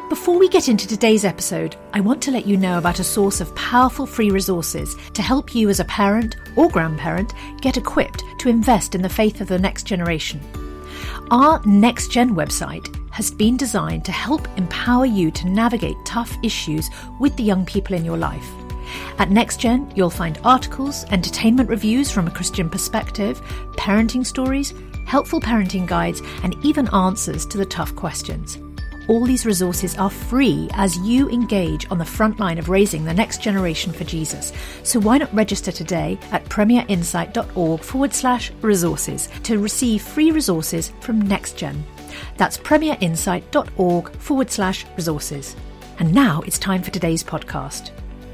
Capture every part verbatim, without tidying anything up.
Before we get into today's episode, I want to let you know about a source of powerful free resources to help you as a parent or grandparent get equipped to invest in the faith of the next generation. Our Next Gen website has been designed to help empower you to navigate tough issues with the young people in your life. At NextGen, you'll find articles, entertainment reviews from a Christian perspective, parenting stories, helpful parenting guides, and even answers to the tough questions. All these resources are free as you engage on the front line of raising the next generation for Jesus. So why not register today at premierinsight.org forward slash resources to receive free resources from NextGen. That's premierinsight.org forward slash resources. And now it's time for today's podcast.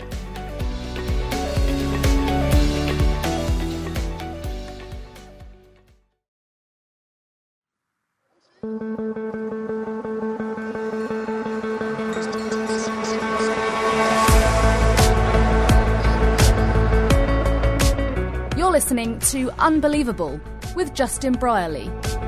Listening to Unbelievable with Justin Brierley.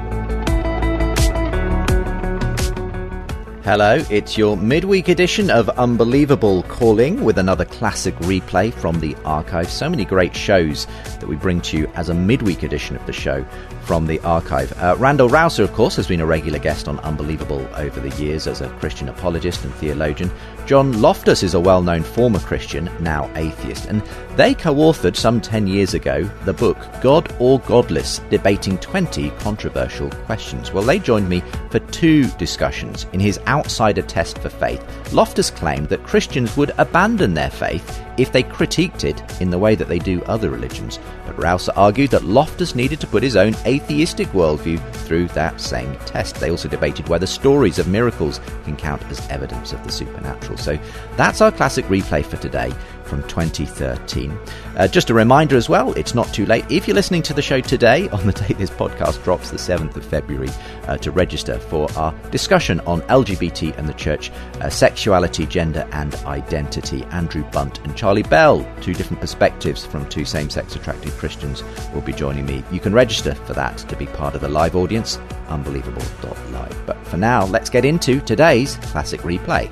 Hello, it's your midweek edition of Unbelievable calling with another classic replay from the archive. So many great shows that we bring to you as a midweek edition of the show from the archive. Uh, Randall Rouser, of course, has been a regular guest on Unbelievable over the years as a Christian apologist and theologian. John Loftus is a well-known former Christian, now atheist, and they co-authored some ten years ago the book God or Godless, Debating twenty Controversial Questions. Well, they joined me for two discussions. In his Outsider Test for Faith, Loftus claimed that Christians would abandon their faith if they critiqued it in the way that they do other religions. But Rouser argued that Loftus needed to put his own atheistic worldview through that same test. They also debated whether stories of miracles can count as evidence of the supernatural. So that's our classic replay for today from twenty thirteen. Uh, just a reminder as well, it's not too late if you're listening to the show today on the day this podcast drops, the seventh of February, uh, to register for our discussion on L G B T and the church, uh, sexuality, gender and identity. Andrew Bunt and Charlie Bell, two different perspectives from two same-sex attracted Christians, will be joining me. You can register for that to be part of the live audience, unbelievable dot live. But for now, let's get into today's classic replay.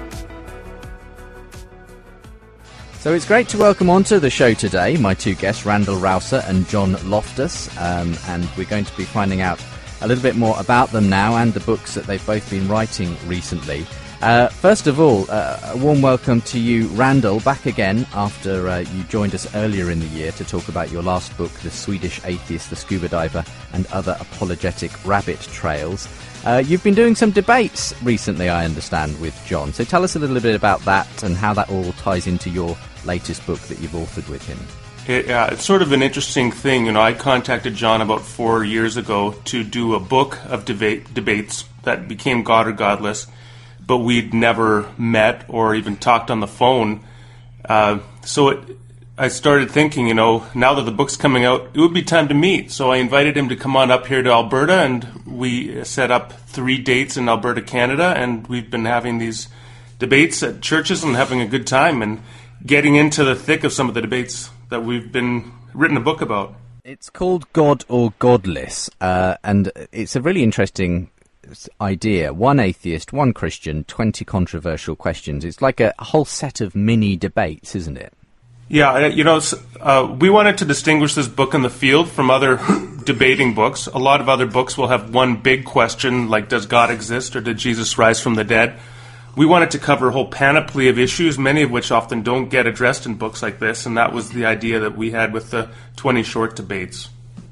So it's great to welcome onto the show today my two guests, Randall Rouser and John Loftus, um, and we're going to be finding out a little bit more about them now and the books that they've both been writing recently. Uh, first of all, uh, a warm welcome to you, Randall, back again after uh, you joined us earlier in the year to talk about your last book, The Swedish Atheist, the Scuba Diver and Other Apologetic Rabbit Trails. Uh, you've been doing some debates recently, I understand, with John. So tell us a little bit about that and how that all ties into your latest book that you've authored with him. It, uh, it's sort of an interesting thing. You know, I contacted John about four years ago to do a book of debate debates that became God or Godless, but we'd never met or even talked on the phone. Uh, so it, I started thinking, you know, now that the book's coming out, it would be time to meet. So I invited him to come on up here to Alberta, and we set up three dates in Alberta, Canada, and we've been having these debates at churches and having a good time and getting into the thick of some of the debates that we've been written a book about. It's called God or Godless, uh, and it's a really interesting idea. One atheist, one Christian, twenty controversial questions. It's like a whole set of mini debates, isn't it? Yeah, you know, uh, we wanted to distinguish this book in the field from other debating books. A lot of other books will have one big question, like does God exist or did Jesus rise from the dead? We wanted to cover a whole panoply of issues, many of which often don't get addressed in books like this, and that was the idea that we had with the twenty short debates.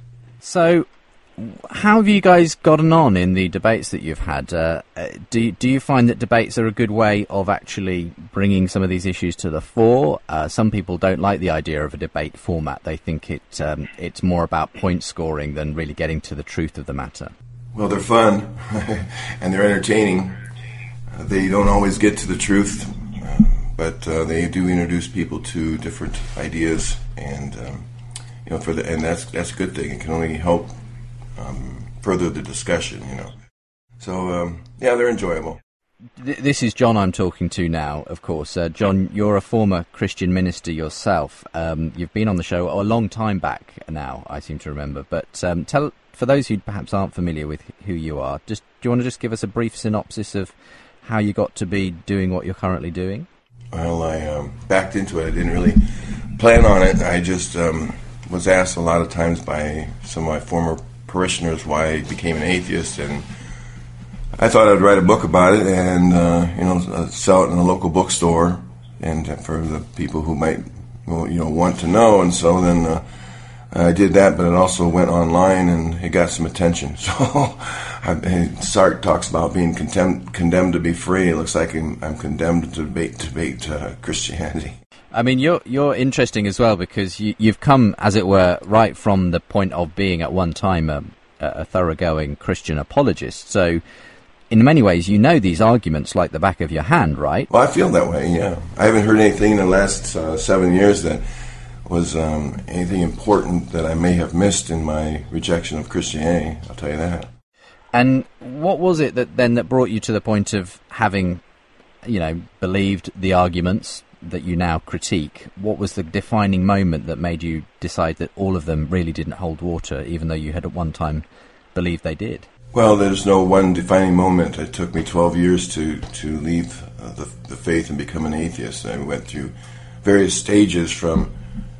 So, how have you guys gotten on in the debates that you've had? Uh, do, do you find that debates are a good way of actually bringing some of these issues to the fore? Uh, some people don't like the idea of a debate format. They think it um, it's more about point scoring than really getting to the truth of the matter. Well, they're fun, and they're entertaining. Uh, they don't always get to the truth, uh, but uh, they do introduce people to different ideas, and um, you know, for the, and that's that's a good thing. It can only help Um, further the discussion, you know. So, um, yeah, they're enjoyable. This is John I'm talking to now, of course. Uh, John, you're a former Christian minister yourself. Um, you've been on the show a long time back now, I seem to remember. But um, tell, for those who perhaps aren't familiar with who you are, just do you want to just give us a brief synopsis of how you got to be doing what you're currently doing? Well, I um, backed into it. I didn't really plan on it. I just um, was asked a lot of times by some of my former parishioners why I became an atheist, and I thought I'd write a book about it and uh, you know sell it in a local bookstore, and for the people who might you know want to know. And so then uh, I did that, but it also went online and it got some attention. So I, Sartre talks about being condemned, condemned to be free. It looks like I'm, I'm condemned to debate, debate uh, Christianity. I mean, you're you're interesting as well because you, you've come, as it were, right from the point of being at one time a, a thoroughgoing Christian apologist. So, in many ways, you know these arguments like the back of your hand, right? Well, I feel that way. Yeah, I haven't heard anything in the last uh, seven years that was um, anything important that I may have missed in my rejection of Christianity. I'll tell you that. And what was it that then that brought you to the point of having, you know, believed the arguments that you now critique? What was the defining moment that made you decide that all of them really didn't hold water, even though you had at one time believed they did? Well, there's no one defining moment. It took me twelve years to, to leave uh, the, the faith and become an atheist. I went through various stages from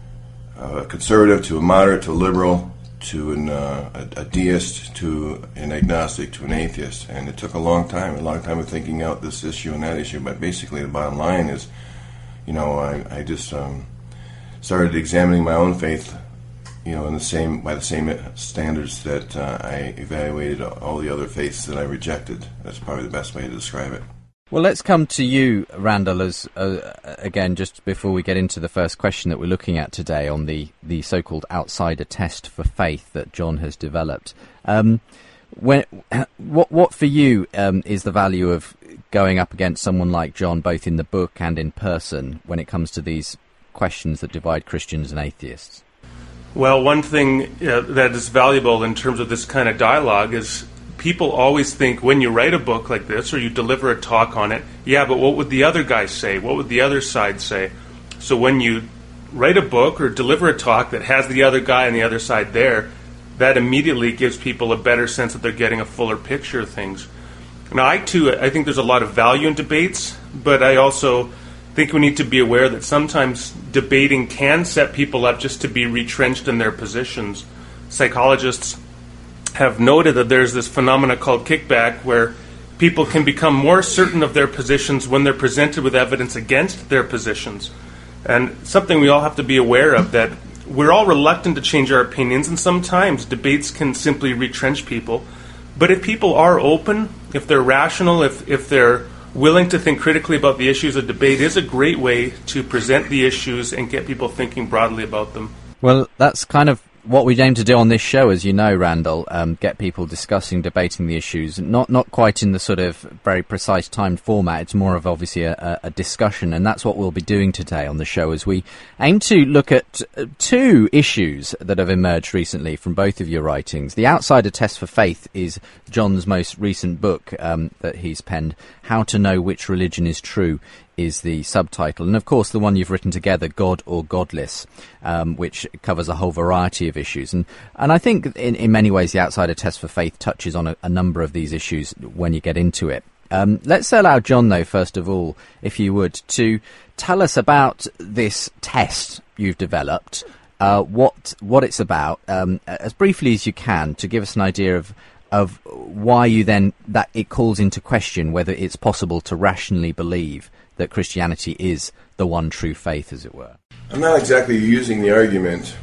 a conservative to a moderate to a liberal to an, uh, a, a deist to an agnostic to an atheist. And it took a long time, a long time of thinking out this issue and that issue. But basically the bottom line is, you know, I, I just um, started examining my own faith, you know, in the same by the same standards that uh, I evaluated all the other faiths that I rejected. That's probably the best way to describe it. Well, let's come to you, Randall, as uh, again, just before we get into the first question that we're looking at today on the, the so-called outsider test for faith that John has developed. Um, when, what, what for you um, is the value of going up against someone like John, both in the book and in person, when it comes to these questions that divide Christians and atheists? Well, one thing uh, that is valuable in terms of this kind of dialogue is people always think when you write a book like this or you deliver a talk on it, yeah, but what would the other guy say? What would the other side say? So when you write a book or deliver a talk that has the other guy on the other side there, that immediately gives people a better sense that they're getting a fuller picture of things. Now, I too, I think there's a lot of value in debates, but I also think we need to be aware that sometimes debating can set people up just to be retrenched in their positions. Psychologists have noted that there's this phenomena called kickback where people can become more certain of their positions when they're presented with evidence against their positions. And something we all have to be aware of, that we're all reluctant to change our opinions, and sometimes debates can simply retrench people. But if people are open, if they're rational, if, if they're willing to think critically about the issues, a debate is a great way to present the issues and get people thinking broadly about them. Well, that's kind of what we aim to do on this show, as you know, Randall, um, get people discussing, debating the issues, not not quite in the sort of very precise timed format. It's more of obviously a, a discussion, and that's what we'll be doing today on the show, as we aim to look at two issues that have emerged recently from both of your writings. The Outsider Test for Faith is John's most recent book um, that he's penned. How to Know Which Religion is True is the subtitle, and of course the one you've written together, God or Godless, um, which covers a whole variety of issues. And and I think in, in many ways the Outsider Test for Faith touches on a, a number of these issues when you get into it. Um, let's allow John, though, first of all, if you would, to tell us about this test you've developed, uh, what what it's about, um, as briefly as you can, to give us an idea of of why you then, that it calls into question whether it's possible to rationally believe that Christianity is the one true faith, as it were. I'm not exactly using the argument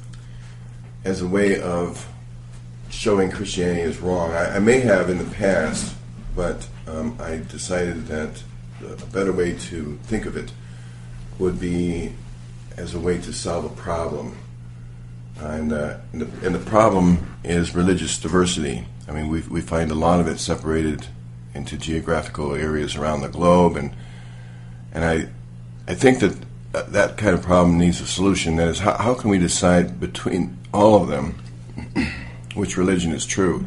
as a way of showing Christianity is wrong. I, I may have in the past, but um, I decided that a better way to think of it would be as a way to solve a problem. And, uh, and, the, and the problem is religious diversity. I mean, we we find a lot of it separated into geographical areas around the globe, and and I I think that that kind of problem needs a solution. That is, how, how can we decide between all of them which religion is true?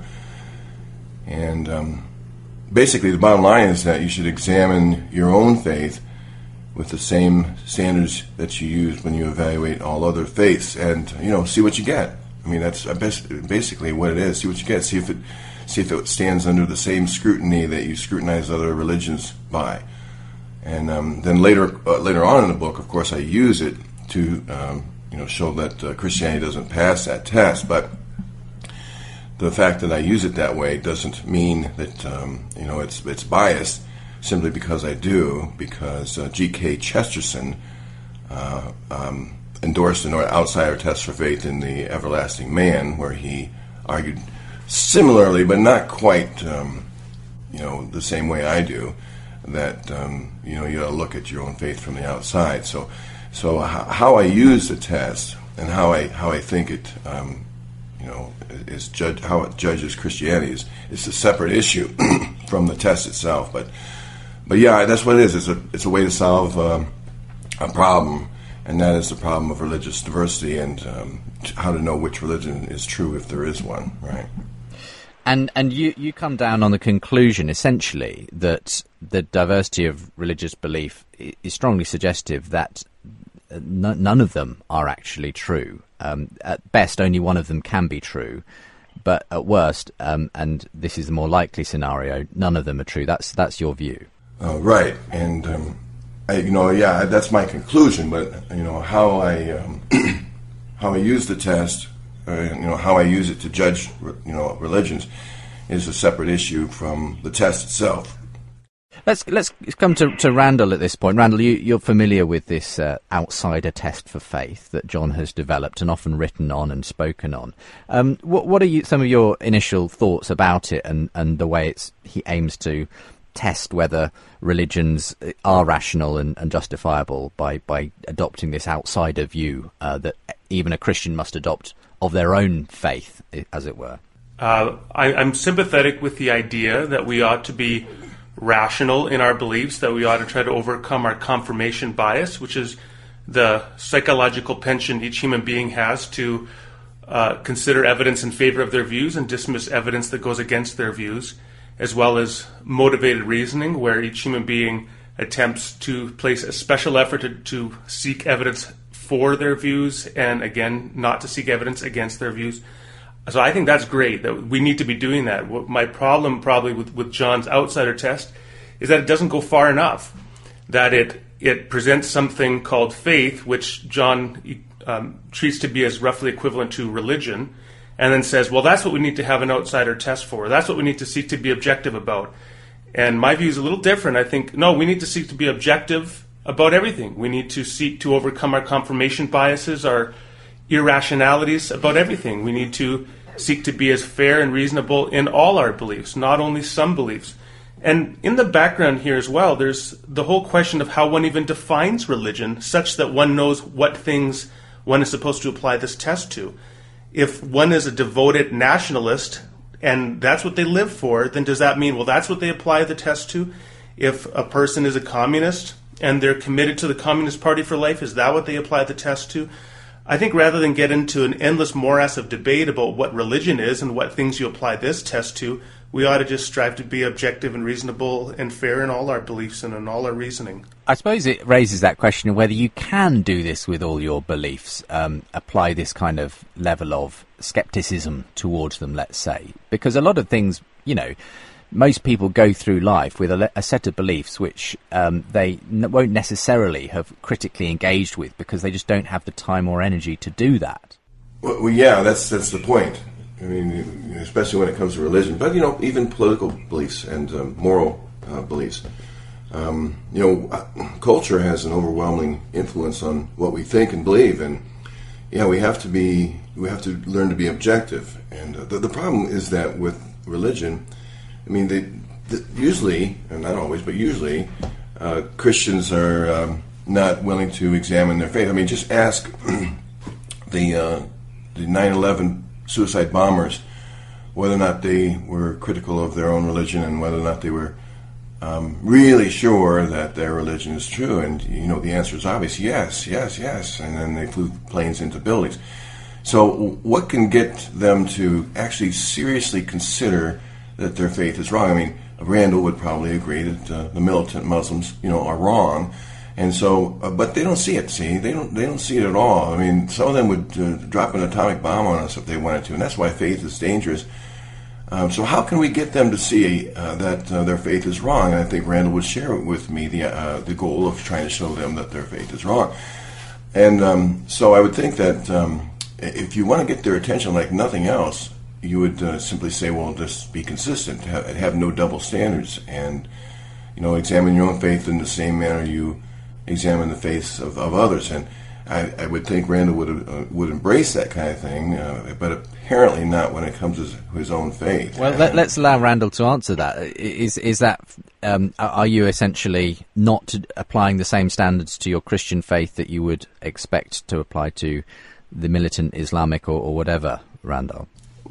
And um, basically, the bottom line is that you should examine your own faith with the same standards that you use when you evaluate all other faiths, and you know, see what you get. I mean, that's basically what it is. See what you get. See if it, see if it stands under the same scrutiny that you scrutinize other religions by. And um, then later, uh, later on in the book, of course, I use it to, um, you know, show that uh, Christianity doesn't pass that test. But the fact that I use it that way doesn't mean that um, you know it's it's biased. Simply because I do, because uh, G K Chesterton uh, um, endorsed an outsider test for faith in The Everlasting Man, where he argued similarly, but not quite, um, you know, the same way I do, that um, you know you got to look at your own faith from the outside. So, so h- how I use the test and how I how I think it, um, you know, is judge how it judges Christianity is is a separate issue from the test itself, but. But yeah, that's what it is. It's a it's a way to solve um, a problem, and that is the problem of religious diversity and um, how to know which religion is true if there is one, right? And and you, you come down on the conclusion, essentially, that the diversity of religious belief is strongly suggestive that n- none of them are actually true. Um, at best, only one of them can be true. But at worst, um, and this is the more likely scenario, none of them are true. That's that's your view. Uh, right, and um, I, you know, yeah, that's my conclusion. But you know, how I um, how I use the test, uh, you know, how I use it to judge, you know, religions, is a separate issue from the test itself. Let's let's come to, to Randall at this point. Randall, you, you're familiar with this uh, outsider test for faith that John has developed and often written on and spoken on. Um, what what are you, some of your initial thoughts about it and, and the way it's he aims to test whether religions are rational and, and justifiable by, by adopting this outsider view uh, that even a Christian must adopt of their own faith, as it were? Uh, I, I'm sympathetic with the idea that we ought to be rational in our beliefs, that we ought to try to overcome our confirmation bias, which is the psychological penchant each human being has to uh, consider evidence in favor of their views and dismiss evidence that goes against their views, as well as motivated reasoning, where each human being attempts to place a special effort to, to seek evidence for their views and, again, not to seek evidence against their views. So I think that's great, that we need to be doing that. My problem probably with, with John's outsider test is that it doesn't go far enough, that it, it presents something called faith, which John um, treats to be as roughly equivalent to religion, and then says, well, that's what we need to have an outsider test for. That's what we need to seek to be objective about. And my view is a little different. I think, no, we need to seek to be objective about everything. We need to seek to overcome our confirmation biases, our irrationalities about everything. We need to seek to be as fair and reasonable in all our beliefs, not only some beliefs. And in the background here as well, there's the whole question of how one even defines religion, such that one knows what things one is supposed to apply this test to. If one is a devoted nationalist and that's what they live for, then does that mean, well, that's what they apply the test to? If a person is a communist and they're committed to the Communist Party for life, is that what they apply the test to? I think rather than get into an endless morass of debate about what religion is and what things you apply this test to, we ought to just strive to be objective and reasonable and fair in all our beliefs and in all our reasoning. I suppose it raises that question of whether you can do this with all your beliefs, um, apply this kind of level of skepticism towards them, let's say. Because a lot of things, you know, most people go through life with a, a set of beliefs which um, they n- won't necessarily have critically engaged with because they just don't have the time or energy to do that. Well, well yeah, that's that's the point. I mean, especially when it comes to religion, but, you know, even political beliefs and um, moral uh, beliefs. Um, you know, culture has an overwhelming influence on what we think and believe, and, yeah, we have to be, we have to learn to be objective. And uh, the, the problem is that with religion, I mean, they, the, usually, and not always, but usually, uh, Christians are um, not willing to examine their faith. I mean, just ask the uh, the nine eleven suicide bombers whether or not they were critical of their own religion and whether or not they were um, really sure that their religion is true. And, you know, the answer is obvious, yes, yes, yes. And then they flew planes into buildings. So what can get them to actually seriously consider that their faith is wrong? I mean, Randall would probably agree that uh, the militant Muslims, you know, are wrong. And so, uh, but they don't see it. See, they don't. They don't see it at all. I mean, some of them would uh, drop an atomic bomb on us if they wanted to, and that's why faith is dangerous. Um, so, how can we get them to see uh, that uh, their faith is wrong? And I think Randall would share with me the uh, the goal of trying to show them that their faith is wrong. And um, so, I would think that um, if you want to get their attention like nothing else, you would uh, simply say, "Well, just be consistent, have, have no double standards, and you know, examine your own faith in the same manner you examine the faiths of, of others." And I, I would think Randall would uh, would embrace that kind of thing, uh, but apparently not when it comes to his, his own faith. Well, let, let's allow Randall to answer that. Is is that um, are you essentially not applying the same standards to your Christian faith that you would expect to apply to the militant Islamic or, or whatever, Randall?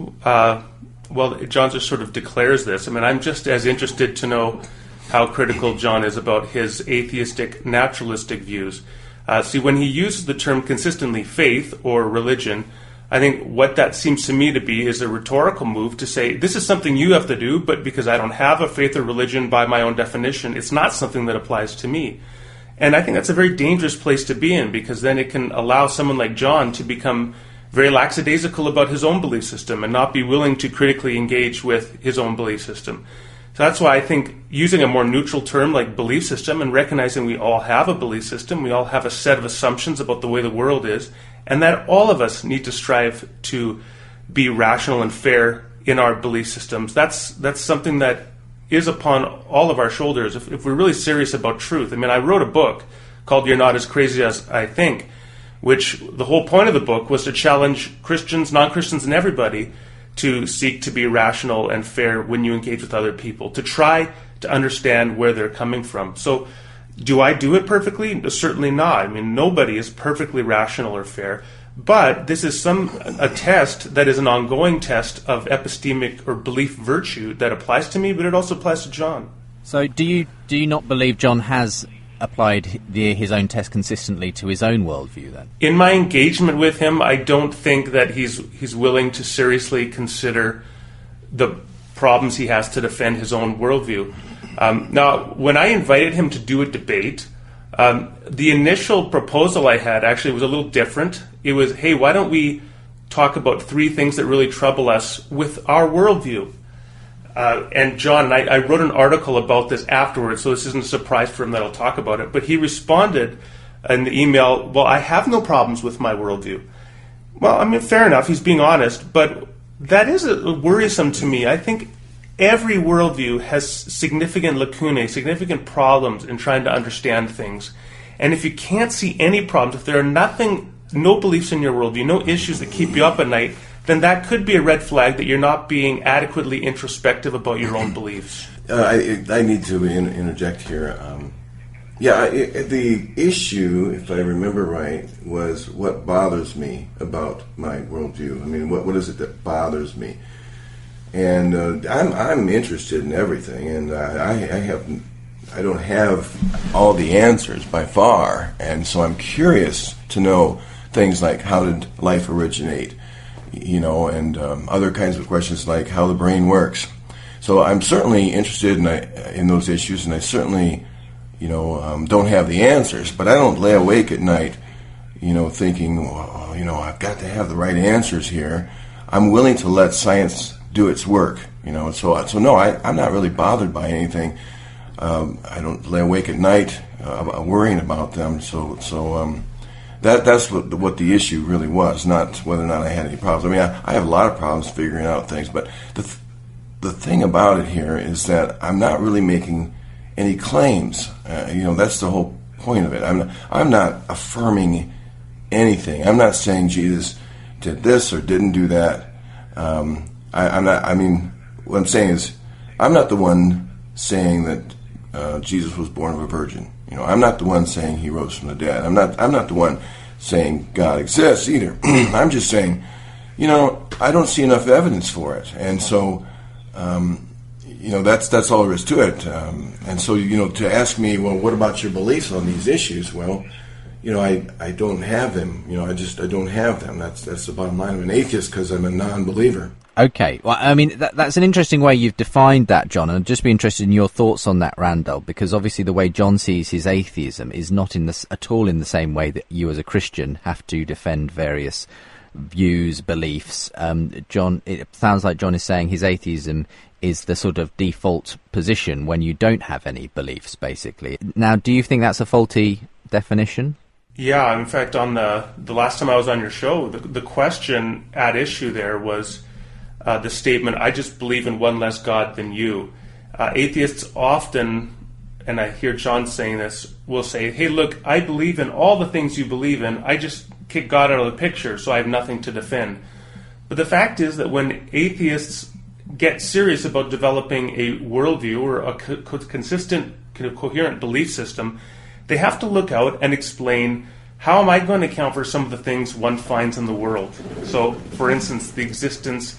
Uh, well, John just sort of declares this. I mean, I'm just as interested to know how critical John is about his atheistic, naturalistic views. Uh, see, when he uses the term consistently faith or religion, I think what that seems to me to be is a rhetorical move to say, this is something you have to do, but because I don't have a faith or religion by my own definition, it's not something that applies to me. And I think that's a very dangerous place to be in, because then it can allow someone like John to become very lackadaisical about his own belief system and not be willing to critically engage with his own belief system. So that's why I think using a more neutral term like belief system and recognizing we all have a belief system, we all have a set of assumptions about the way the world is, and that all of us need to strive to be rational and fair in our belief systems. That's that's something that is upon all of our shoulders if, if we're really serious about truth. I mean, I wrote a book called You're Not As Crazy As I Think, which the whole point of the book was to challenge Christians, non-Christians, and everybody to seek to be rational and fair when you engage with other people, to try to understand where they're coming from. So do I do it perfectly? Certainly not. I mean, nobody is perfectly rational or fair, but this is some a test that is an ongoing test of epistemic or belief virtue that applies to me, but it also applies to John. So do you do you not believe John has applied the, his own test consistently to his own worldview then? In my engagement with him, I don't think that he's he's willing to seriously consider the problems he has to defend his own worldview. Um, now, when I invited him to do a debate, um, the initial proposal I had actually was a little different. It was, hey, why don't we talk about three things that really trouble us with our worldview? Uh, and John, and I, I wrote an article about this afterwards, so this isn't a surprise for him that I'll talk about it, but he responded in the email, well, I have no problems with my worldview. Well, I mean, fair enough, he's being honest, but that is a, worrisome to me. I think every worldview has significant lacunae, significant problems in trying to understand things. And if you can't see any problems, if there are nothing, no beliefs in your worldview, no issues that keep you up at night, then that could be a red flag that you're not being adequately introspective about your own beliefs. Uh, I, I need to in, interject here. Um, yeah, it, the issue, if I remember right, was what bothers me about my worldview. I mean, what what is it that bothers me? And uh, I'm I'm interested in everything, and I, I have I don't have all the answers by far, and so I'm curious to know things like how did life originate, you know, and um, other kinds of questions like how the brain works. So I'm certainly interested in in those issues, and I certainly, you know, um, don't have the answers, but I don't lay awake at night, you know, thinking, well, you know, I've got to have the right answers here. I'm willing to let science do its work, you know. So, so no, I, I'm not really bothered by anything. Um, I don't lay awake at night uh, worrying about them. So, so um, that that's what the, what the issue really was, not whether or not I had any problems. I mean, I, I have a lot of problems figuring out things, but the th- the thing about it here is that I'm not really making any claims. Uh, you know, that's the whole point of it. I'm not, I'm not affirming anything. I'm not saying Jesus did this or didn't do that. Um, I, I'm not. I mean, what I'm saying is, I'm not the one saying that uh, Jesus was born of a virgin. You know, I'm not the one saying he rose from the dead. I'm not. I'm not the one saying God exists either. I'm just saying, you know, I don't see enough evidence for it, and so, um, you know, that's that's all there is to it. Um, and so, you know, to ask me, well, what about your beliefs on these issues? Well, you know, I, I don't have them. You know, I just I don't have them. That's that's the bottom line. I'm an atheist because I'm a non-believer. Okay. Well, I mean, that, that's an interesting way you've defined that, John, and I'd just be interested in your thoughts on that, Randall, because obviously the way John sees his atheism is not in the, at all in the same way that you as a Christian have to defend various views, beliefs. Um, John, it sounds like John is saying his atheism is the sort of default position when you don't have any beliefs, basically. Now, do you think that's a faulty definition? Yeah, in fact, on the the last time I was on your show, the, the question at issue there was uh, the statement, I just believe in one less God than you. Uh, atheists often, and I hear John saying this, will say, hey, look, I believe in all the things you believe in, I just kick God out of the picture, so I have nothing to defend. But the fact is that when atheists get serious about developing a worldview or a co- consistent, kind of coherent belief system, they have to look out and explain, how am I going to account for some of the things one finds in the world? So, for instance, the existence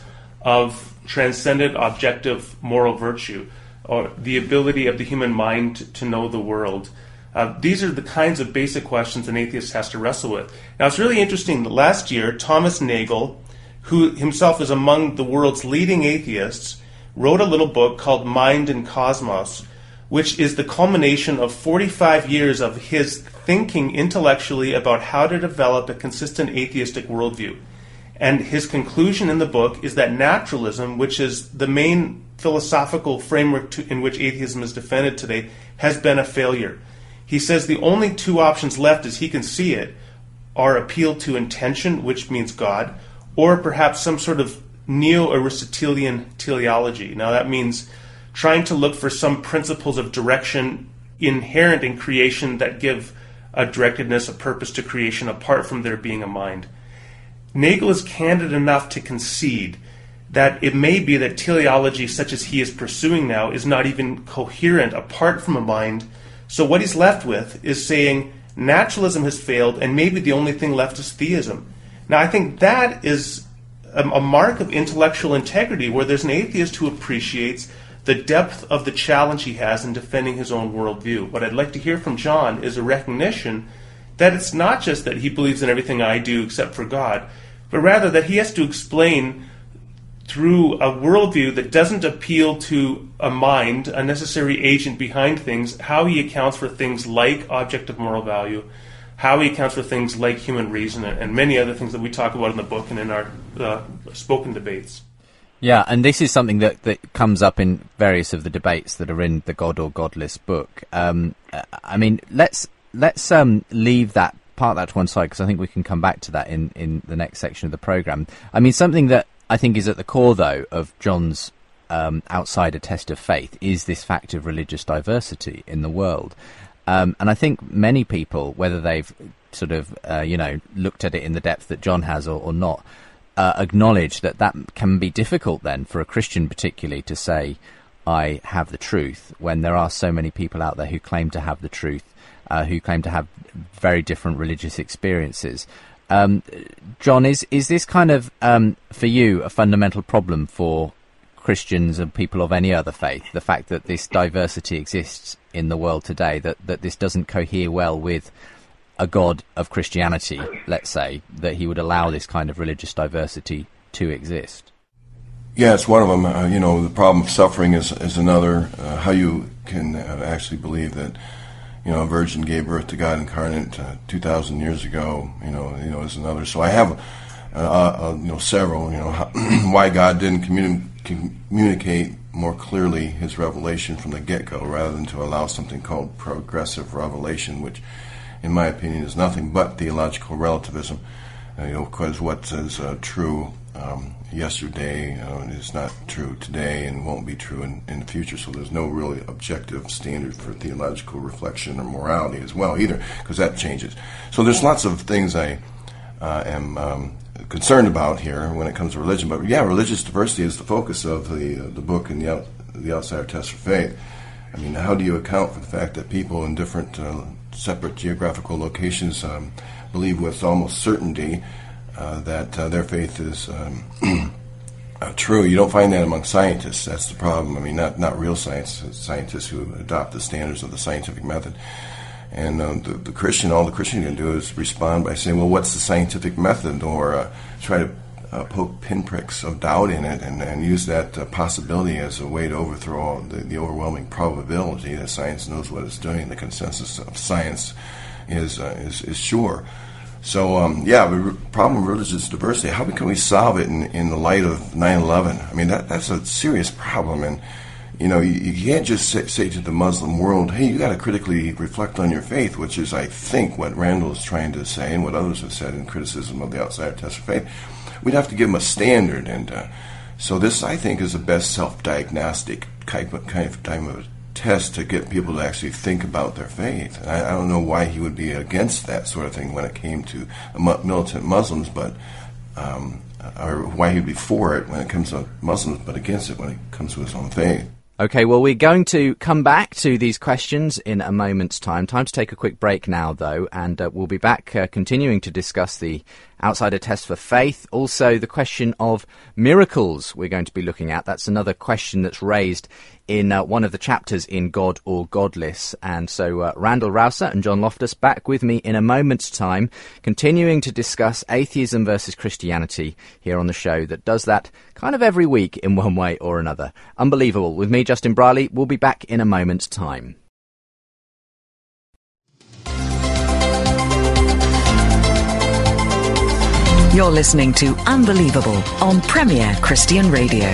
of transcendent objective moral virtue, or the ability of the human mind to, to know the world. Uh, these are the kinds of basic questions an atheist has to wrestle with. Now, it's really interesting that last year, Thomas Nagel, who himself is among the world's leading atheists, wrote a little book called Mind and Cosmos, which is the culmination of forty-five years of his thinking intellectually about how to develop a consistent atheistic worldview. And his conclusion in the book is that naturalism, which is the main philosophical framework to, in which atheism is defended today, has been a failure. He says the only two options left, as he can see it, are appeal to intention, which means God, or perhaps some sort of neo-Aristotelian teleology. Now that means trying to look for some principles of direction inherent in creation that give a directedness, a purpose to creation apart from there being a mind. Nagel is candid enough to concede that it may be that teleology such as he is pursuing now is not even coherent apart from a mind. So what he's left with is saying naturalism has failed and maybe the only thing left is theism. Now I think that is a, a mark of intellectual integrity, where there's an atheist who appreciates the depth of the challenge he has in defending his own worldview. What I'd like to hear from John is a recognition that it's not just that he believes in everything I do except for God, but rather that he has to explain through a worldview that doesn't appeal to a mind, a necessary agent behind things, how he accounts for things like objective moral value, how he accounts for things like human reason, and many other things that we talk about in the book and in our uh, spoken debates. Yeah, and this is something that, that comes up in various of the debates that are in the God or Godless book. Um, I mean, let's let's um, leave that part that to one side, because I think we can come back to that in, in the next section of the programme. I mean, something that I think is at the core, though, of John's um, outsider test of faith is this fact of religious diversity in the world. Um, and I think many people, whether they've sort of, uh, you know, looked at it in the depth that John has or, or not, uh, acknowledge that that can be difficult then for a Christian particularly to say, I have the truth, when there are so many people out there who claim to have the truth, uh, who claim to have very different religious experiences. Um, John, is, is this kind of, um, for you, a fundamental problem for Christians and people of any other faith, the fact that this diversity exists in the world today, that, that this doesn't cohere well with a God of Christianity, let's say, that he would allow this kind of religious diversity to exist? Yeah, it's one of them. Uh, you know, the problem of suffering is, is another. Uh, how you can uh, actually believe that, you know, a virgin gave birth to God incarnate uh, two thousand years ago, you know, you know, is another. So I have, uh, uh, you know, several, you know, how, why God didn't communi- communicate more clearly his revelation from the get-go, rather than to allow something called progressive revelation, which, in my opinion, is nothing but theological relativism. Uh, you know, because what is uh, true um, yesterday uh, is not true today and won't be true in, in the future. So there's no really objective standard for theological reflection or morality as well either, because that changes. So there's lots of things I uh, am um, concerned about here when it comes to religion. But yeah, religious diversity is the focus of the uh, the book and the out, the Outsider Test for Faith. I mean, how do you account for the fact that people in different uh, separate geographical locations um, believe with almost certainty uh, that uh, their faith is um, uh, true? You don't find that among scientists. That's the problem. I mean, not not real science, scientists who adopt the standards of the scientific method. And um, the, the Christian, all the Christian can do is respond by saying, well, what's the scientific method? Or uh, try to uh, poke pinpricks of doubt in it and, and use that uh, possibility as a way to overthrow the, the overwhelming probability that science knows what it's doing. The consensus of science is uh, is, is sure. So, um, yeah, the problem of religious diversity, how can we solve it in, in the light of nine eleven? I mean, that that's a serious problem. And, you know, you, you can't just say, say to the Muslim world, hey, you got to critically reflect on your faith, which is, I think, what Randall is trying to say and what others have said in criticism of the Outsider Test for Faith. We'd have to give them a standard. And uh, so this, I think, is the best self-diagnostic kind of, kind of time of test to get people to actually think about their faith. And I, I don't know why he would be against that sort of thing when it came to militant Muslims, but um, or why he'd be for it when it comes to Muslims, but against it when it comes to his own faith. Okay, well, we're going to come back to these questions in a moment's time. Time to take a quick break now, though, and uh, we'll be back uh, continuing to discuss the Outsider Test for Faith. Also, the question of miracles we're going to be looking at. That's another question that's raised in uh, one of the chapters in God or Godless. And so uh, Randall Rouser and John Loftus back with me in a moment's time, continuing to discuss atheism versus Christianity here on the show that does that kind of every week in one way or another. Unbelievable. With me, Justin Brierley. We'll be back in a moment's time. You're listening to Unbelievable on Premier Christian Radio.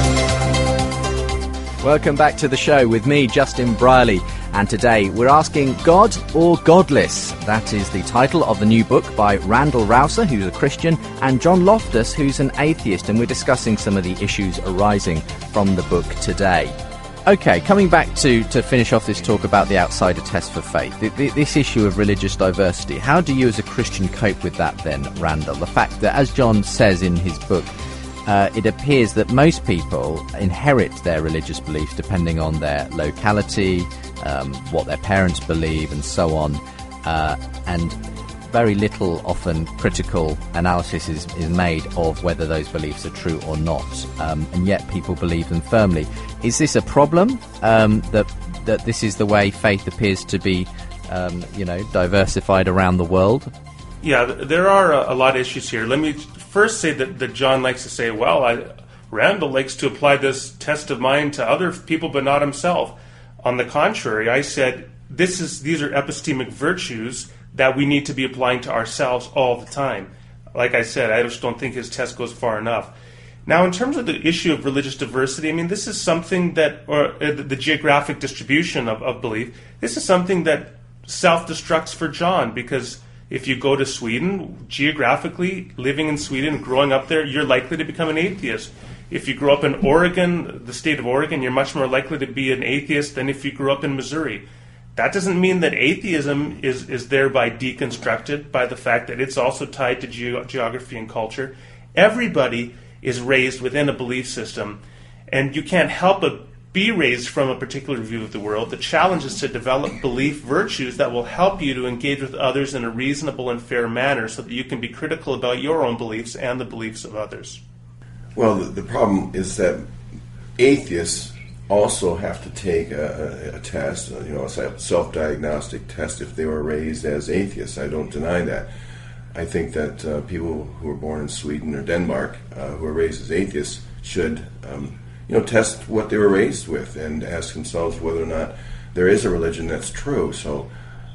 Welcome back to the show with me, Justin Brierley, and today we're asking God or Godless? That is the title of the new book by Randall Rouser, who's a Christian, and John Loftus, who's an atheist, and we're discussing some of the issues arising from the book today. Okay, coming back to, to finish off this talk about the Outsider Test for Faith, the, the, this issue of religious diversity, how do you as a Christian cope with that then, Randall? The fact that, as John says in his book, uh, it appears that most people inherit their religious beliefs depending on their locality, um, what their parents believe, and so on, uh, and very little often critical analysis is, is made of whether those beliefs are true or not, um, and yet people believe them firmly. Is this a problem, um, that that this is the way faith appears to be, um, you know, diversified around the world? Yeah, there are a, a lot of issues here. Let me first say that, that John likes to say, well, I, Randall likes to apply this test of mine to other people but not himself. On the contrary, I said this is these are epistemic virtues that we need to be applying to ourselves all the time. Like I said, I just don't think his test goes far enough. Now, in terms of the issue of religious diversity, I mean, this is something that, or uh, the, the geographic distribution of, of belief, this is something that self-destructs for John, because if you go to Sweden, geographically, living in Sweden, growing up there, you're likely to become an atheist. If you grow up in Oregon, the state of Oregon, you're much more likely to be an atheist than if you grew up in Missouri. That doesn't mean that atheism is, is thereby deconstructed by the fact that it's also tied to ge- geography and culture. Everybody is raised within a belief system, and you can't help but be raised from a particular view of the world. The challenge is to develop belief virtues that will help you to engage with others in a reasonable and fair manner so that you can be critical about your own beliefs and the beliefs of others. Well, the, the problem is that atheists also have to take a, a, a test, you know, a self-diagnostic test if they were raised as atheists. I don't deny that. I think that uh, people who were born in Sweden or Denmark, uh, who were raised as atheists, should, um, you know, test what they were raised with and ask themselves whether or not there is a religion that's true. So,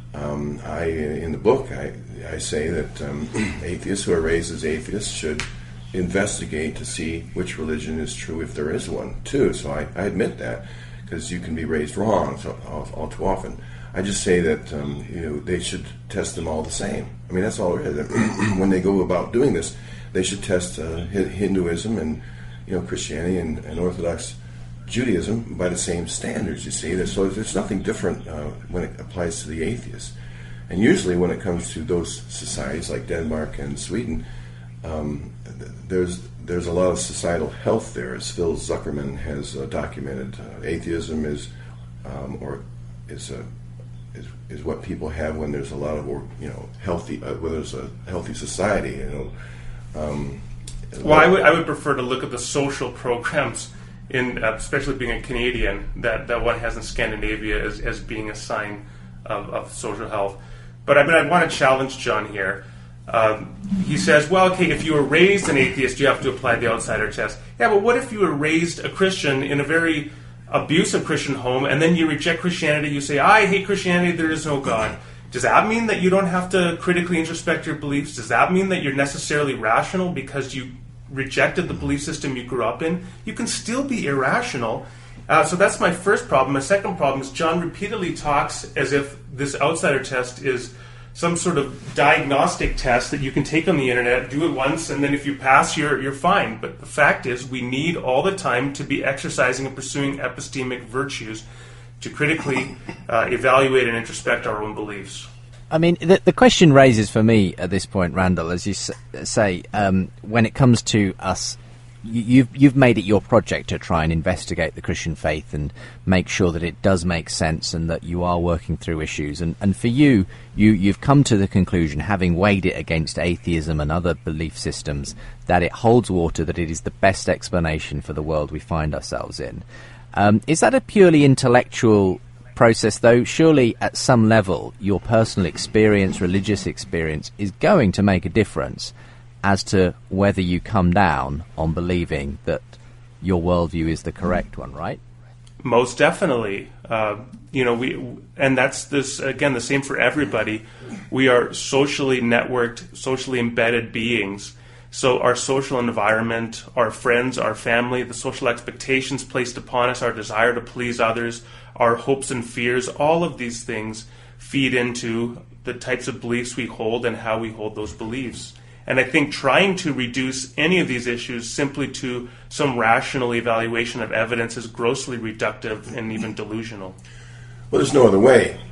um, I, in the book, I, I say that um, atheists who are raised as atheists should investigate to see which religion is true, if there is one, too. So I, I admit that, because you can be raised wrong so, all, all too often. I just say that um, you know, they should test them all the same. I mean, that's all there is. When they go about doing this, they should test uh, Hinduism and, you know, Christianity and, and Orthodox Judaism by the same standards, you see. So there's nothing different uh, when it applies to the atheists. And usually when it comes to those societies like Denmark and Sweden, um, there's there's a lot of societal health there, as Phil Zuckerman has uh, documented. Uh, atheism is um, or is a Is, is what people have when there's a lot of, you know, healthy, uh, when there's a healthy society, you know. Um, well, I would I would prefer to look at the social programs, in uh, especially being a Canadian, that, that one has in Scandinavia as, as being a sign of, of social health. But I mean, I want to challenge John here. Um, he says, well, okay, if you were raised an atheist, you have to apply the outsider test. Yeah, but what if you were raised a Christian in a very abusive Christian home, and then you reject Christianity, you say, I hate Christianity, there is no God. Does that mean that you don't have to critically introspect your beliefs? Does that mean that you're necessarily rational because you rejected the belief system you grew up in? You can still be irrational. Uh, so that's my first problem. My second problem is John repeatedly talks as if this outsider test is some sort of diagnostic test that you can take on the internet, do it once, and then if you pass, you're you're fine. But the fact is, we need all the time to be exercising and pursuing epistemic virtues to critically uh, evaluate and introspect our own beliefs. I mean, the, the question raises for me at this point, Randall, as you s- say, um, when it comes to us, you, you've you've made it your project to try and investigate the Christian faith and make sure that it does make sense and that you are working through issues. And, and for you, you, you've come to the conclusion, having weighed it against atheism and other belief systems, that it holds water, that it is the best explanation for the world we find ourselves in. Um, is that a purely intellectual process, though? Surely at some level your personal experience, religious experience, is going to make a difference as to whether you come down on believing that your worldview is the correct one, right? Most definitely. Uh, you know, we, and that's this again the same for everybody. We are socially networked, socially embedded beings. So our social environment, our friends, our family, the social expectations placed upon us, our desire to please others, our hopes and fears, all of these things feed into the types of beliefs we hold and how we hold those beliefs. And I think trying to reduce any of these issues simply to some rational evaluation of evidence is grossly reductive and even delusional. Well, there's no other way.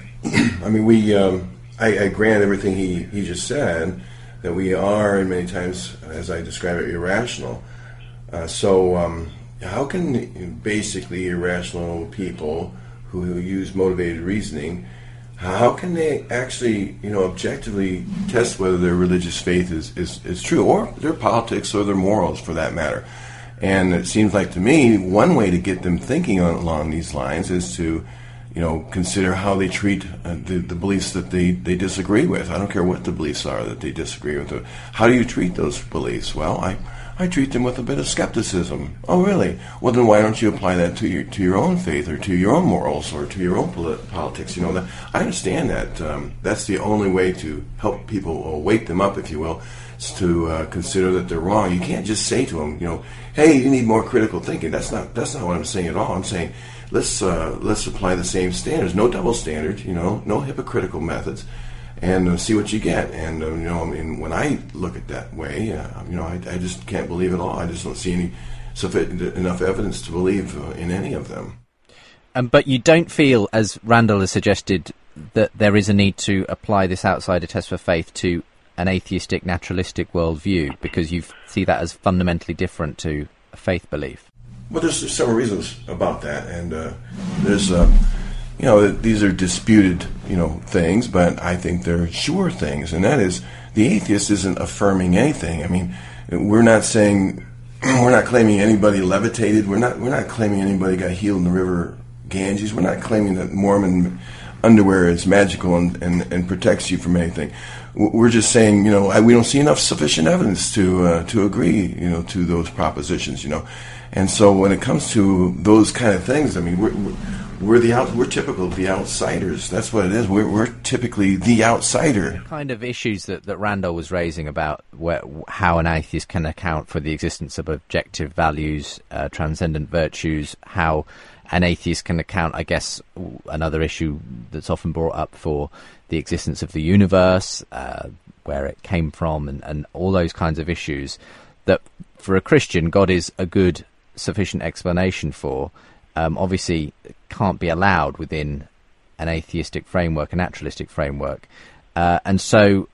I mean, we, um, I, I grant everything he, he just said, that we are, and many times, as I describe it, irrational. Uh, so um, how can basically irrational people who use motivated reasoning, how can they actually, you know, objectively test whether their religious faith is, is, is true, or their politics or their morals, for that matter? And it seems like to me, one way to get them thinking on, along these lines is to, you know, consider how they treat uh, the, the beliefs that they, they disagree with. I don't care what the beliefs are that they disagree with. How do you treat those beliefs? Well, I, I treat them with a bit of skepticism. Oh, really? Well, then why don't you apply that to your to your own faith or to your own morals or to your own polit- politics? You know, that, I understand that. Um, that's the only way to help people, or wake them up, if you will, is to uh, consider that they're wrong. You can't just say to them, you know, hey, you need more critical thinking. That's not that's not what I'm saying at all. I'm saying, Let's uh, let's apply the same standards, no double standards, you know, no hypocritical methods, and uh, see what you get. And uh, you know, I mean, when I look at that way, uh, you know, I, I just can't believe it all. I just don't see any sufficient enough evidence to believe uh, in any of them. Um, but you don't feel, as Randall has suggested, that there is a need to apply this outsider test for faith to an atheistic, naturalistic worldview, because you see that as fundamentally different to a faith belief. Well, there's several reasons about that, and uh, there's, uh, you know, these are disputed, you know, things, but I think they're sure things, and that is, the atheist isn't affirming anything. I mean, we're not saying, we're not claiming anybody levitated. We're not, we're not claiming anybody got healed in the river Ganges. We're not claiming that Mormon underwear is magical and, and, and protects you from anything. We're just saying, you know, I, we don't see enough sufficient evidence to uh, to agree, you know, to those propositions, you know. And so when it comes to those kind of things, I mean, we're we're, we're the out, we're typical of the outsiders. That's what it is. We're we're typically the outsider. The kind of issues that, that Randall was raising about where, how an atheist can account for the existence of objective values, uh, transcendent virtues, how an atheist can account, I guess, another issue that's often brought up for the existence of the universe, uh, where it came from, and, and all those kinds of issues that for a Christian, God is a good, sufficient explanation for, um, obviously can't be allowed within an atheistic framework, a naturalistic framework. Uh, and so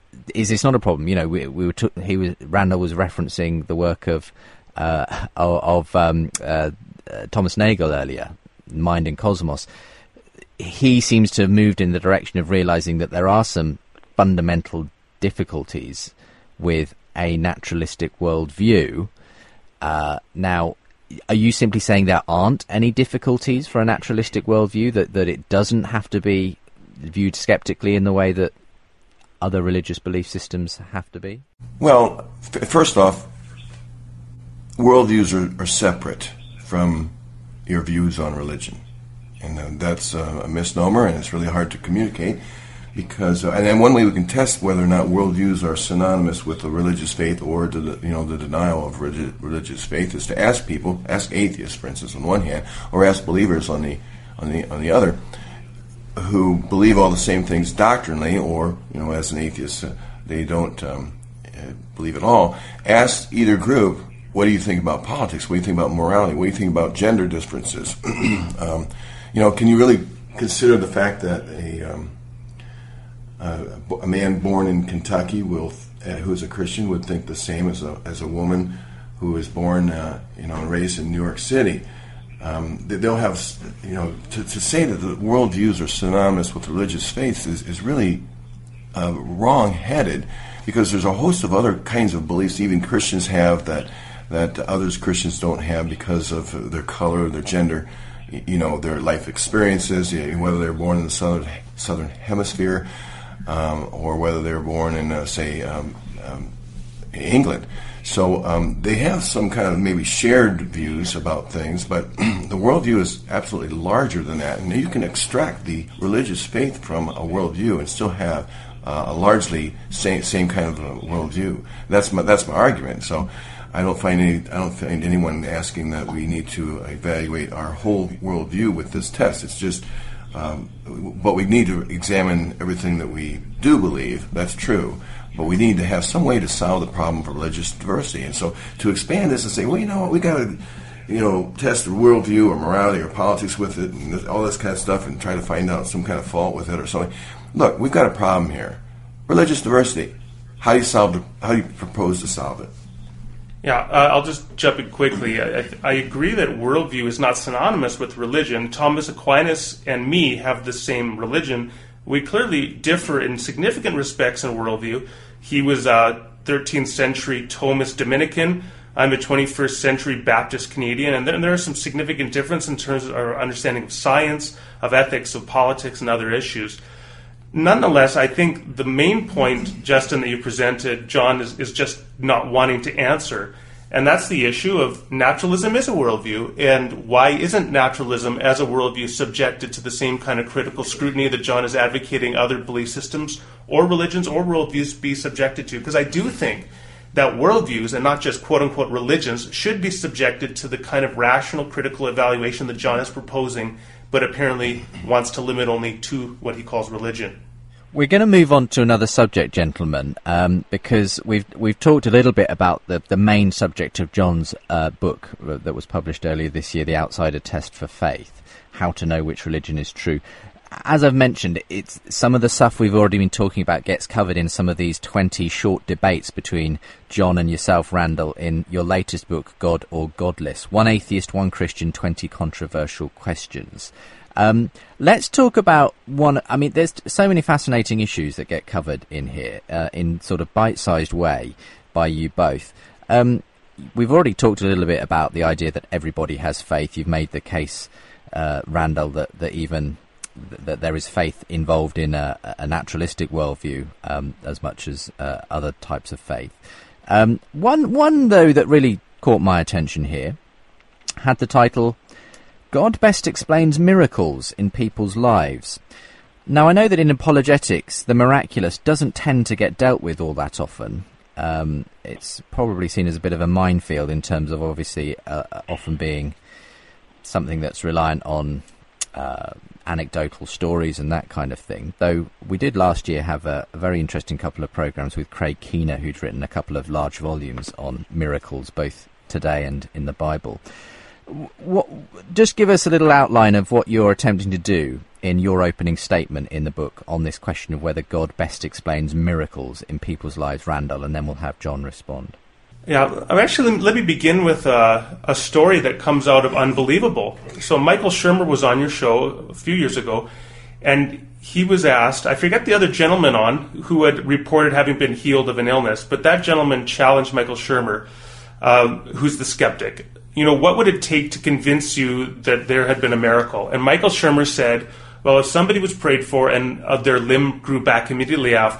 is this not a problem? You know, we, we were t- he was Randall was referencing the work of uh, of um, uh, uh, Thomas Nagel earlier, Mind and Cosmos. He seems to have moved in the direction of realizing that there are some fundamental difficulties with a naturalistic worldview. Uh, now, are you simply saying there aren't any difficulties for a naturalistic worldview, that, that it doesn't have to be viewed skeptically in the way that other religious belief systems have to be? Well, f- first off, worldviews are, are separate from your views on religion. And uh, that's uh, a misnomer, and it's really hard to communicate. Because, uh, and then one way we can test whether or not worldviews are synonymous with the religious faith or the, you know, the denial of relig- religious faith is to ask people, ask atheists, for instance, on one hand, or ask believers on the on the on the other, who believe all the same things doctrinally, or you know, as an atheist, uh, they don't um, uh, believe at all. Ask either group, what do you think about politics? What do you think about morality? What do you think about gender differences? um, you know, can you really consider the fact that a um, Uh, a man born in Kentucky will, uh, who is a Christian, would think the same as a as a woman who is born, uh, you know, and raised in New York City. Um, they'll have, you know, to, to say that the worldviews are synonymous with religious faiths is, is really uh, wrong-headed, because there's a host of other kinds of beliefs even Christians have that that others Christians don't have because of their color, their gender, you know, their life experiences, whether they're born in the southern southern hemisphere. Um, or whether they're born in, uh, say, um, um, England. So um, they have some kind of maybe shared views about things, but the worldview is absolutely larger than that. And you can extract the religious faith from a worldview and still have uh, a largely same same kind of a worldview. That's my that's my argument. So I don't find any I don't find anyone asking that we need to evaluate our whole worldview with this test. It's just. Um, but we need to examine everything that we do believe. That's true. But we need to have some way to solve the problem of religious diversity. And so to expand this and say, well, you know what, we got to, you know, test the worldview or morality or politics with it and all this kind of stuff and try to find out some kind of fault with it or something. Look, we've got a problem here. Religious diversity. How do you solve the, how do you propose to solve it? Yeah, uh, I'll just jump in quickly. I, I agree that worldview is not synonymous with religion. Thomas Aquinas and me have the same religion. We clearly differ in significant respects in worldview. He was a thirteenth century Thomist Dominican. I'm a twenty-first century Baptist Canadian. And then there are some significant differences in terms of our understanding of science, of ethics, of politics, and other issues. Nonetheless, I think the main point, Justin, that you presented, John, is, is just not wanting to answer. And that's the issue of naturalism is a worldview, and why isn't naturalism as a worldview subjected to the same kind of critical scrutiny that John is advocating other belief systems or religions or worldviews be subjected to? Because I do think that worldviews, and not just quote-unquote religions, should be subjected to the kind of rational critical evaluation that John is proposing, but apparently wants to limit only to what he calls religion. We're going to move on to another subject, gentlemen, um, because we've we've talked a little bit about the, the main subject of John's uh, book that was published earlier this year, The Outsider Test for Faith, How to Know Which Religion is True. As I've mentioned, it's some of the stuff we've already been talking about gets covered in some of these twenty short debates between John and yourself, Randall, in your latest book, God or Godless. One atheist, one Christian, twenty controversial questions. Um, let's talk about one. I mean, there's so many fascinating issues that get covered in here uh, in sort of bite-sized way by you both. Um, we've already talked a little bit about the idea that everybody has faith. You've made the case, uh, Randall, that, that even that there is faith involved in a, a naturalistic worldview um, as much as uh, other types of faith. Um, one, one, though, that really caught my attention here had the title, God Best Explains Miracles in People's Lives. Now, I know that in apologetics, the miraculous doesn't tend to get dealt with all that often. Um, it's probably seen as a bit of a minefield in terms of obviously uh, often being something that's reliant on uh, anecdotal stories and that kind of thing. Though we did last year have a, a very interesting couple of programs with Craig Keener, who'd written a couple of large volumes on miracles, both today and in the Bible. What, just give us a little outline of what you're attempting to do in your opening statement in the book on this question of whether God best explains miracles in people's lives, Randall, and then we'll have John respond. Yeah, actually, let me begin with a, a story that comes out of Unbelievable. So Michael Shermer was on your show a few years ago, and he was asked, I forget the other gentleman on who had reported having been healed of an illness, but that gentleman challenged Michael Shermer, um, who's the skeptic. You know, what would it take to convince you that there had been a miracle? And Michael Shermer said, well, if somebody was prayed for and uh, their limb grew back immediately after,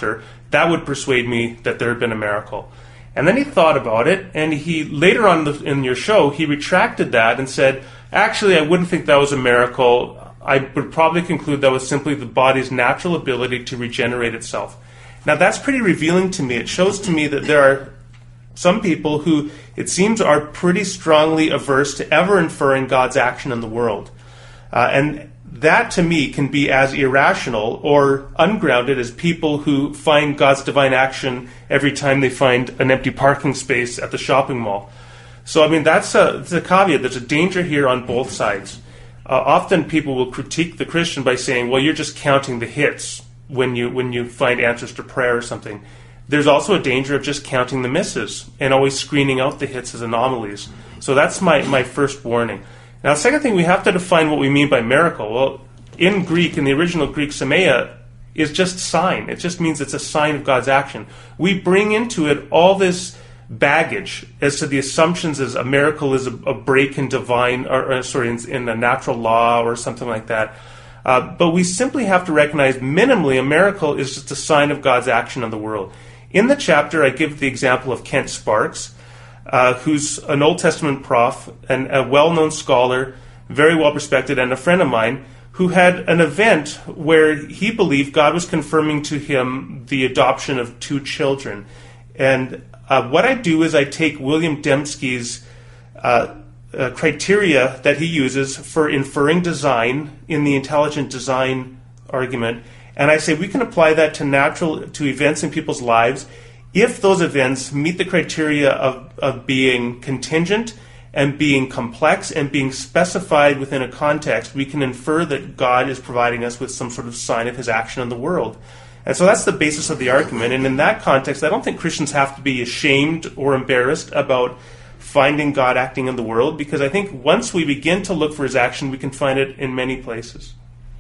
that would persuade me that there had been a miracle. And then he thought about it, and he later on the, in your show, he retracted that and said, actually, I wouldn't think that was a miracle. I would probably conclude that was simply the body's natural ability to regenerate itself. Now, that's pretty revealing to me. It shows to me that there are some people who, it seems, are pretty strongly averse to ever inferring God's action in the world. Uh, and that, to me, can be as irrational or ungrounded as people who find God's divine action every time they find an empty parking space at the shopping mall. So, I mean, that's a, that's a caveat. There's a danger here on both sides. Uh, often people will critique the Christian by saying, well, you're just counting the hits when you when you find answers to prayer or something. There's also a danger of just counting the misses and always screening out the hits as anomalies. So that's my, my first warning. Now, the second thing, we have to define what we mean by miracle. Well, in Greek, in the original Greek, semeia is just sign. It just means it's a sign of God's action. We bring into it all this baggage as to the assumptions as a miracle is a, a break in divine, or, or sorry, in, in a natural law or something like that. Uh, but we simply have to recognize minimally a miracle is just a sign of God's action in the world. In the chapter, I give the example of Kent Sparks, uh, who's an Old Testament prof and a well-known scholar, very well-respected, and a friend of mine, who had an event where he believed God was confirming to him the adoption of two children. And uh, what I do is I take William Dembski's uh, uh, criteria that he uses for inferring design in the intelligent design argument, and I say we can apply that to natural to events in people's lives if those events meet the criteria of, of being contingent and being complex and being specified within a context. We can infer that God is providing us with some sort of sign of his action in the world. And so that's the basis of the argument. And in that context, I don't think Christians have to be ashamed or embarrassed about finding God acting in the world, because I think once we begin to look for his action, we can find it in many places.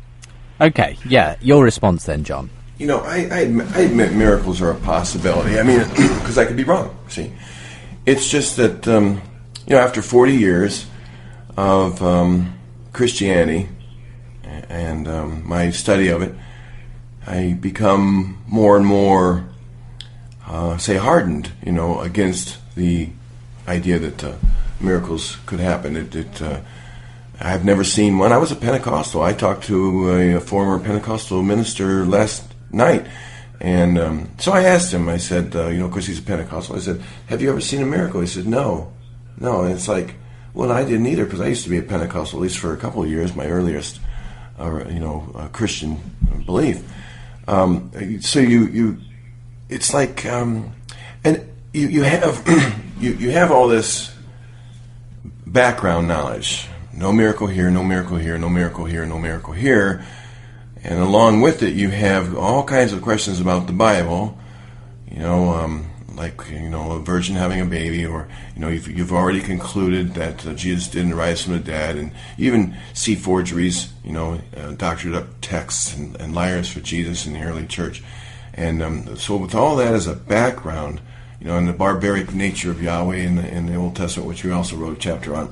Okay, yeah, your response then, John. You know, I, I, admit, I admit miracles are a possibility. I mean, because I could be wrong, see. It's just that, um, you know, after forty years of um, Christianity and um, my study of it, I become more and more, uh, say, hardened, you know, against the idea that uh, miracles could happen. It, it uh, I've never seen one. I was a Pentecostal. I talked to a, a former Pentecostal minister last night, and um, so I asked him, I said, uh, you know, because he's a Pentecostal, I said, have you ever seen a miracle? He said, no. No, and it's like, well, I didn't either, because I used to be a Pentecostal, at least for a couple of years, my earliest, uh, you know, uh, Christian belief. Um, so you, you, it's like, um, and you, you have, you, you have all this background knowledge. No miracle here, no miracle here, no miracle here, no miracle here. And along with it, you have all kinds of questions about the Bible, you know, um, like, you know, a virgin having a baby, or, you know, you've, you've already concluded that uh, Jesus didn't rise from the dead, and you even see forgeries, you know, uh, doctored up texts and, and liars for Jesus in the early church. And um, so with all that as a background, you know, and the barbaric nature of Yahweh in the, in the Old Testament, which we also wrote a chapter on,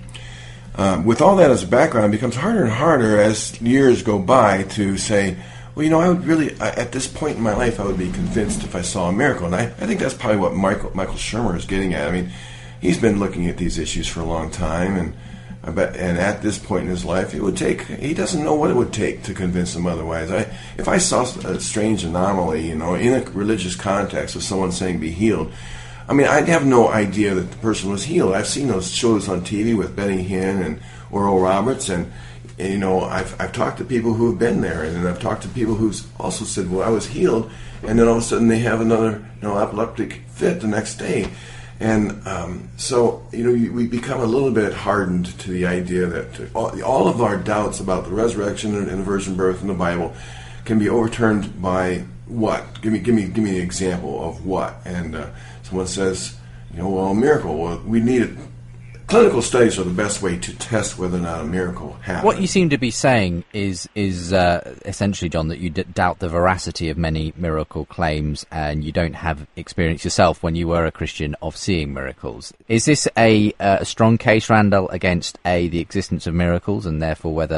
Uh, with all that as a background, it becomes harder and harder as years go by to say, well, you know, I would really, I, at this point in my life, I would be convinced if I saw a miracle. And I, I think that's probably what Michael, Michael Shermer is getting at. I mean, he's been looking at these issues for a long time, and I bet, and at this point in his life, it would take, he doesn't know what it would take to convince him otherwise. I, if I saw a strange anomaly, you know, in a religious context of someone saying be healed, I mean, I'd have no idea that the person was healed. I've seen those shows on T V with Benny Hinn and Oral Roberts, and, and you know, I've I've talked to people who have been there, and then I've talked to people who've also said, "Well, I was healed," and then all of a sudden they have another, you know, epileptic fit the next day, and um, so you know, you, we become a little bit hardened to the idea that all, all of our doubts about the resurrection and the virgin birth in the Bible can be overturned by what? Give me, give me, give me an example of what? And uh, someone says, you know, well, a miracle. Well, we need it. Clinical studies are the best way to test whether or not a miracle happened. What you seem to be saying is, is uh, essentially, John, that you d- doubt the veracity of many miracle claims, and you don't have experience yourself when you were a Christian of seeing miracles. Is this a, uh, a strong case, Randall, against A, the existence of miracles, and therefore whether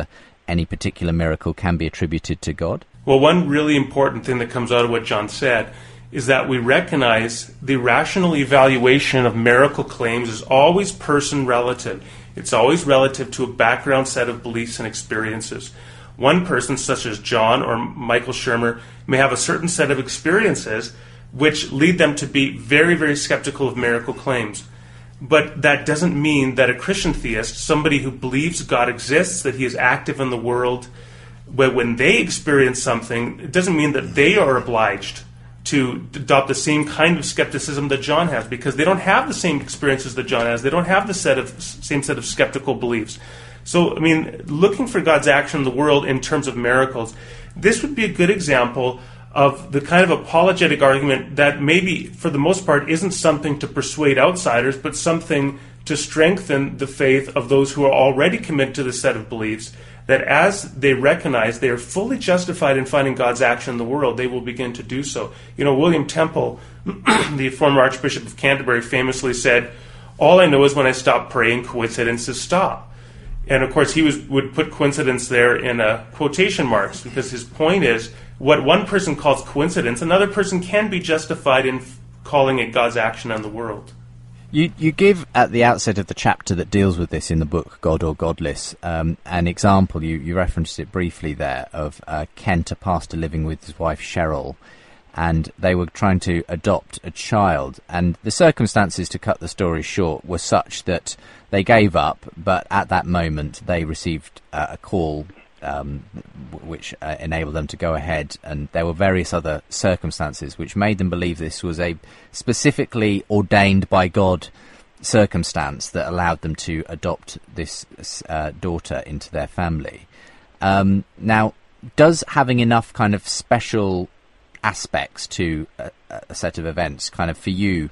any particular miracle can be attributed to God? Well, one really important thing that comes out of what John said is that we recognize the rational evaluation of miracle claims is always person relative. It's always relative to a background set of beliefs and experiences. One person, such as John or Michael Shermer, may have a certain set of experiences which lead them to be very, very skeptical of miracle claims. But that doesn't mean that a Christian theist, somebody who believes God exists, that he is active in the world, when they experience something, it doesn't mean that they are obliged to adopt the same kind of skepticism that John has, because they don't have the same experiences that John has. They don't have the set of same set of skeptical beliefs. So, I mean, looking for God's action in the world in terms of miracles, this would be a good example of the kind of apologetic argument that maybe, for the most part, isn't something to persuade outsiders, but something to strengthen the faith of those who are already committed to the set of beliefs, that as they recognize they are fully justified in finding God's action in the world, they will begin to do so. You know, William Temple, the former Archbishop of Canterbury, famously said, "All I know is when I stop praying, coincidences stop." And of course, he was, would put coincidence there in uh, quotation marks, because his point is, what one person calls coincidence, another person can be justified in f- calling it God's action on the world. You you give at the outset of the chapter that deals with this in the book, God or Godless, um, an example, you, you referenced it briefly there, of uh, Kent, a pastor living with his wife Cheryl, and they were trying to adopt a child. And the circumstances, to cut the story short, were such that they gave up, but at that moment they received uh, a call um, which uh, enabled them to go ahead, and there were various other circumstances which made them believe this was a specifically ordained by God circumstance that allowed them to adopt this uh, daughter into their family. Um, now, does having enough kind of special aspects to a, a set of events kind of, for you,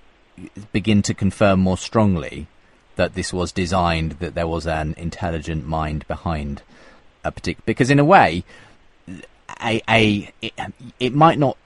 begin to confirm more strongly that this was designed, that there was an intelligent mind behind a particular... Because in a way, a, a it, it might not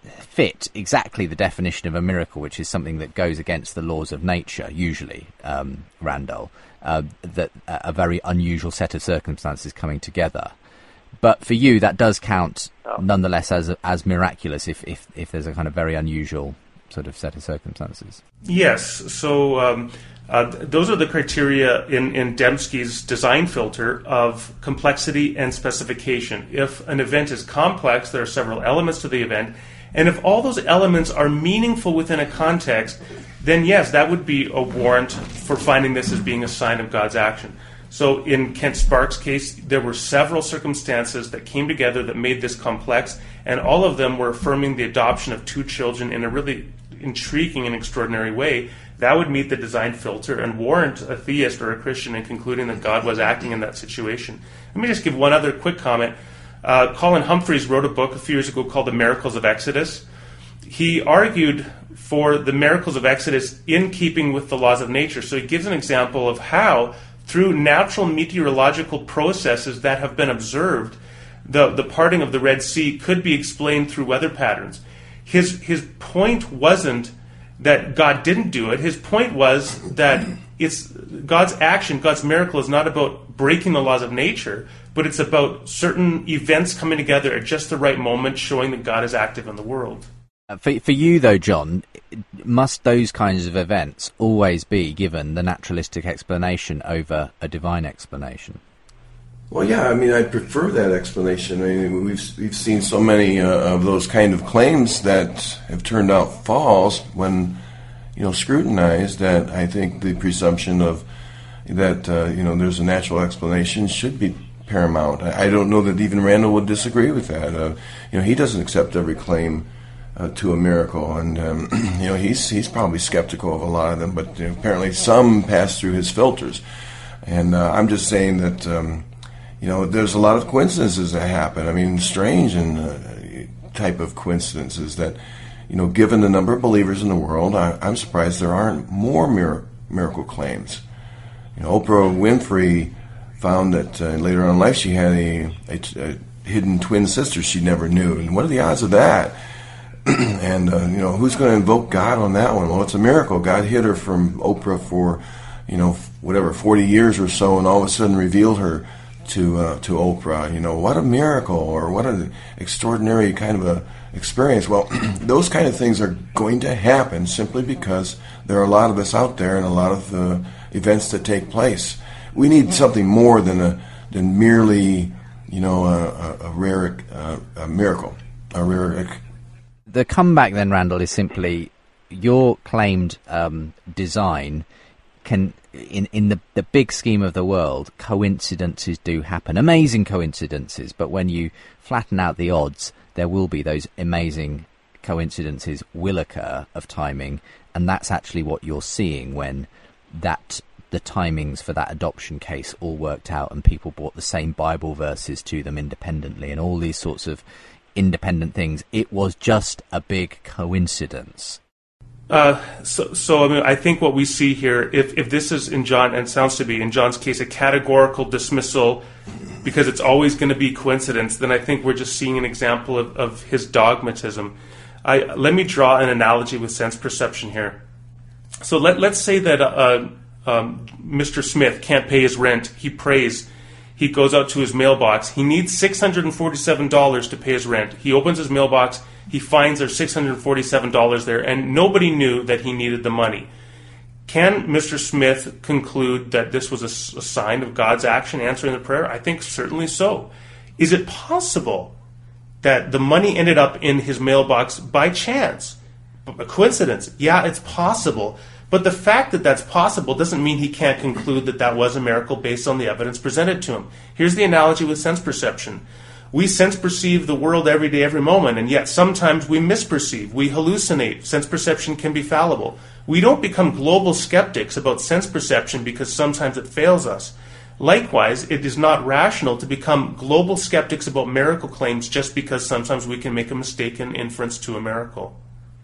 fit exactly the definition of a miracle, which is something that goes against the laws of nature, usually, um, Randall, uh, that uh, a very unusual set of circumstances coming together. But for you, that does count nonetheless as as miraculous if, if, if there's a kind of very unusual sort of set of circumstances. Yes. So um, uh, those are the criteria in, in Dembski's design filter of complexity and specification. If an event is complex, there are several elements to the event, and if all those elements are meaningful within a context, then yes, that would be a warrant for finding this as being a sign of God's action. So in Kent Sparks' case, there were several circumstances that came together that made this complex, and all of them were affirming the adoption of two children in a really intriguing and extraordinary way. That would meet the design filter and warrant a theist or a Christian in concluding that God was acting in that situation. Let me just give one other quick comment. Uh, Colin Humphreys wrote a book a few years ago called The Miracles of Exodus. He argued for the miracles of Exodus in keeping with the laws of nature. So he gives an example of how, through natural meteorological processes that have been observed, the, the parting of the Red Sea could be explained through weather patterns. His his point wasn't that God didn't do it. His point was that it's God's action, God's miracle is not about breaking the laws of nature, but it's about certain events coming together at just the right moment, showing that God is active in the world. For, for you, though, John, must those kinds of events always be given the naturalistic explanation over a divine explanation? Well, yeah, I mean, I prefer that explanation. I mean, we've we've seen so many uh, of those kind of claims that have turned out false when, you know, scrutinized. That I think the presumption of that uh, you know there's a natural explanation should be paramount. I, I don't know that even Randall would disagree with that. Uh, you know, he doesn't accept every claim Uh, to a miracle, and um, you know he's he's probably skeptical of a lot of them, but you know, apparently some pass through his filters. And uh, I'm just saying that um, you know there's a lot of coincidences that happen. I mean, strange and uh, type of coincidences that you know, given the number of believers in the world, I, I'm surprised there aren't more mir- miracle claims. You know, Oprah Winfrey found that uh, later on in life she had a, a, a hidden twin sister she never knew, and what are the odds of that? And, uh, you know, who's going to invoke God on that one? Well, it's a miracle. God hid her from Oprah for, you know, whatever, forty years or so, and all of a sudden revealed her to uh, to Oprah, you know, what a miracle or what an extraordinary kind of a experience. Well, those kind of things are going to happen simply because there are a lot of us out there and a lot of uh, events that take place. We need something more than a than merely, you know, a, a, a rare uh, a miracle, a rare. The comeback then, Randall, is simply your claimed um, design can. In, in the, the big scheme of the world, coincidences do happen. Amazing coincidences, but when you flatten out the odds, there will be those amazing coincidences will occur of timing, and that's actually what you're seeing when that the timings for that adoption case all worked out and people brought the same Bible verses to them independently and all these sorts of independent things. It was just a big coincidence. Uh, so, so I mean, I think what we see here, if, if this is in John, and sounds to be in John's case, a categorical dismissal because it's always going to be coincidence, then I think we're just seeing an example of, of his dogmatism. I, let me draw an analogy with sense perception here. So let, let's say that uh, um, Mister Smith can't pay his rent. He prays. He goes out to his mailbox. He needs six hundred forty-seven dollars to pay his rent. He opens his mailbox. He finds there's six hundred forty-seven dollars there, and nobody knew that he needed the money. Can Mister Smith conclude that this was a, a sign of God's action answering the prayer? I think certainly so. Is it possible that the money ended up in his mailbox by chance? A coincidence? Yeah, it's possible. But the fact that that's possible doesn't mean he can't conclude that that was a miracle based on the evidence presented to him. Here's the analogy with sense perception. We sense perceive the world every day, every moment, and yet sometimes we misperceive, we hallucinate. Sense perception can be fallible. We don't become global skeptics about sense perception because sometimes it fails us. Likewise, it is not rational to become global skeptics about miracle claims just because sometimes we can make a mistaken inference to a miracle.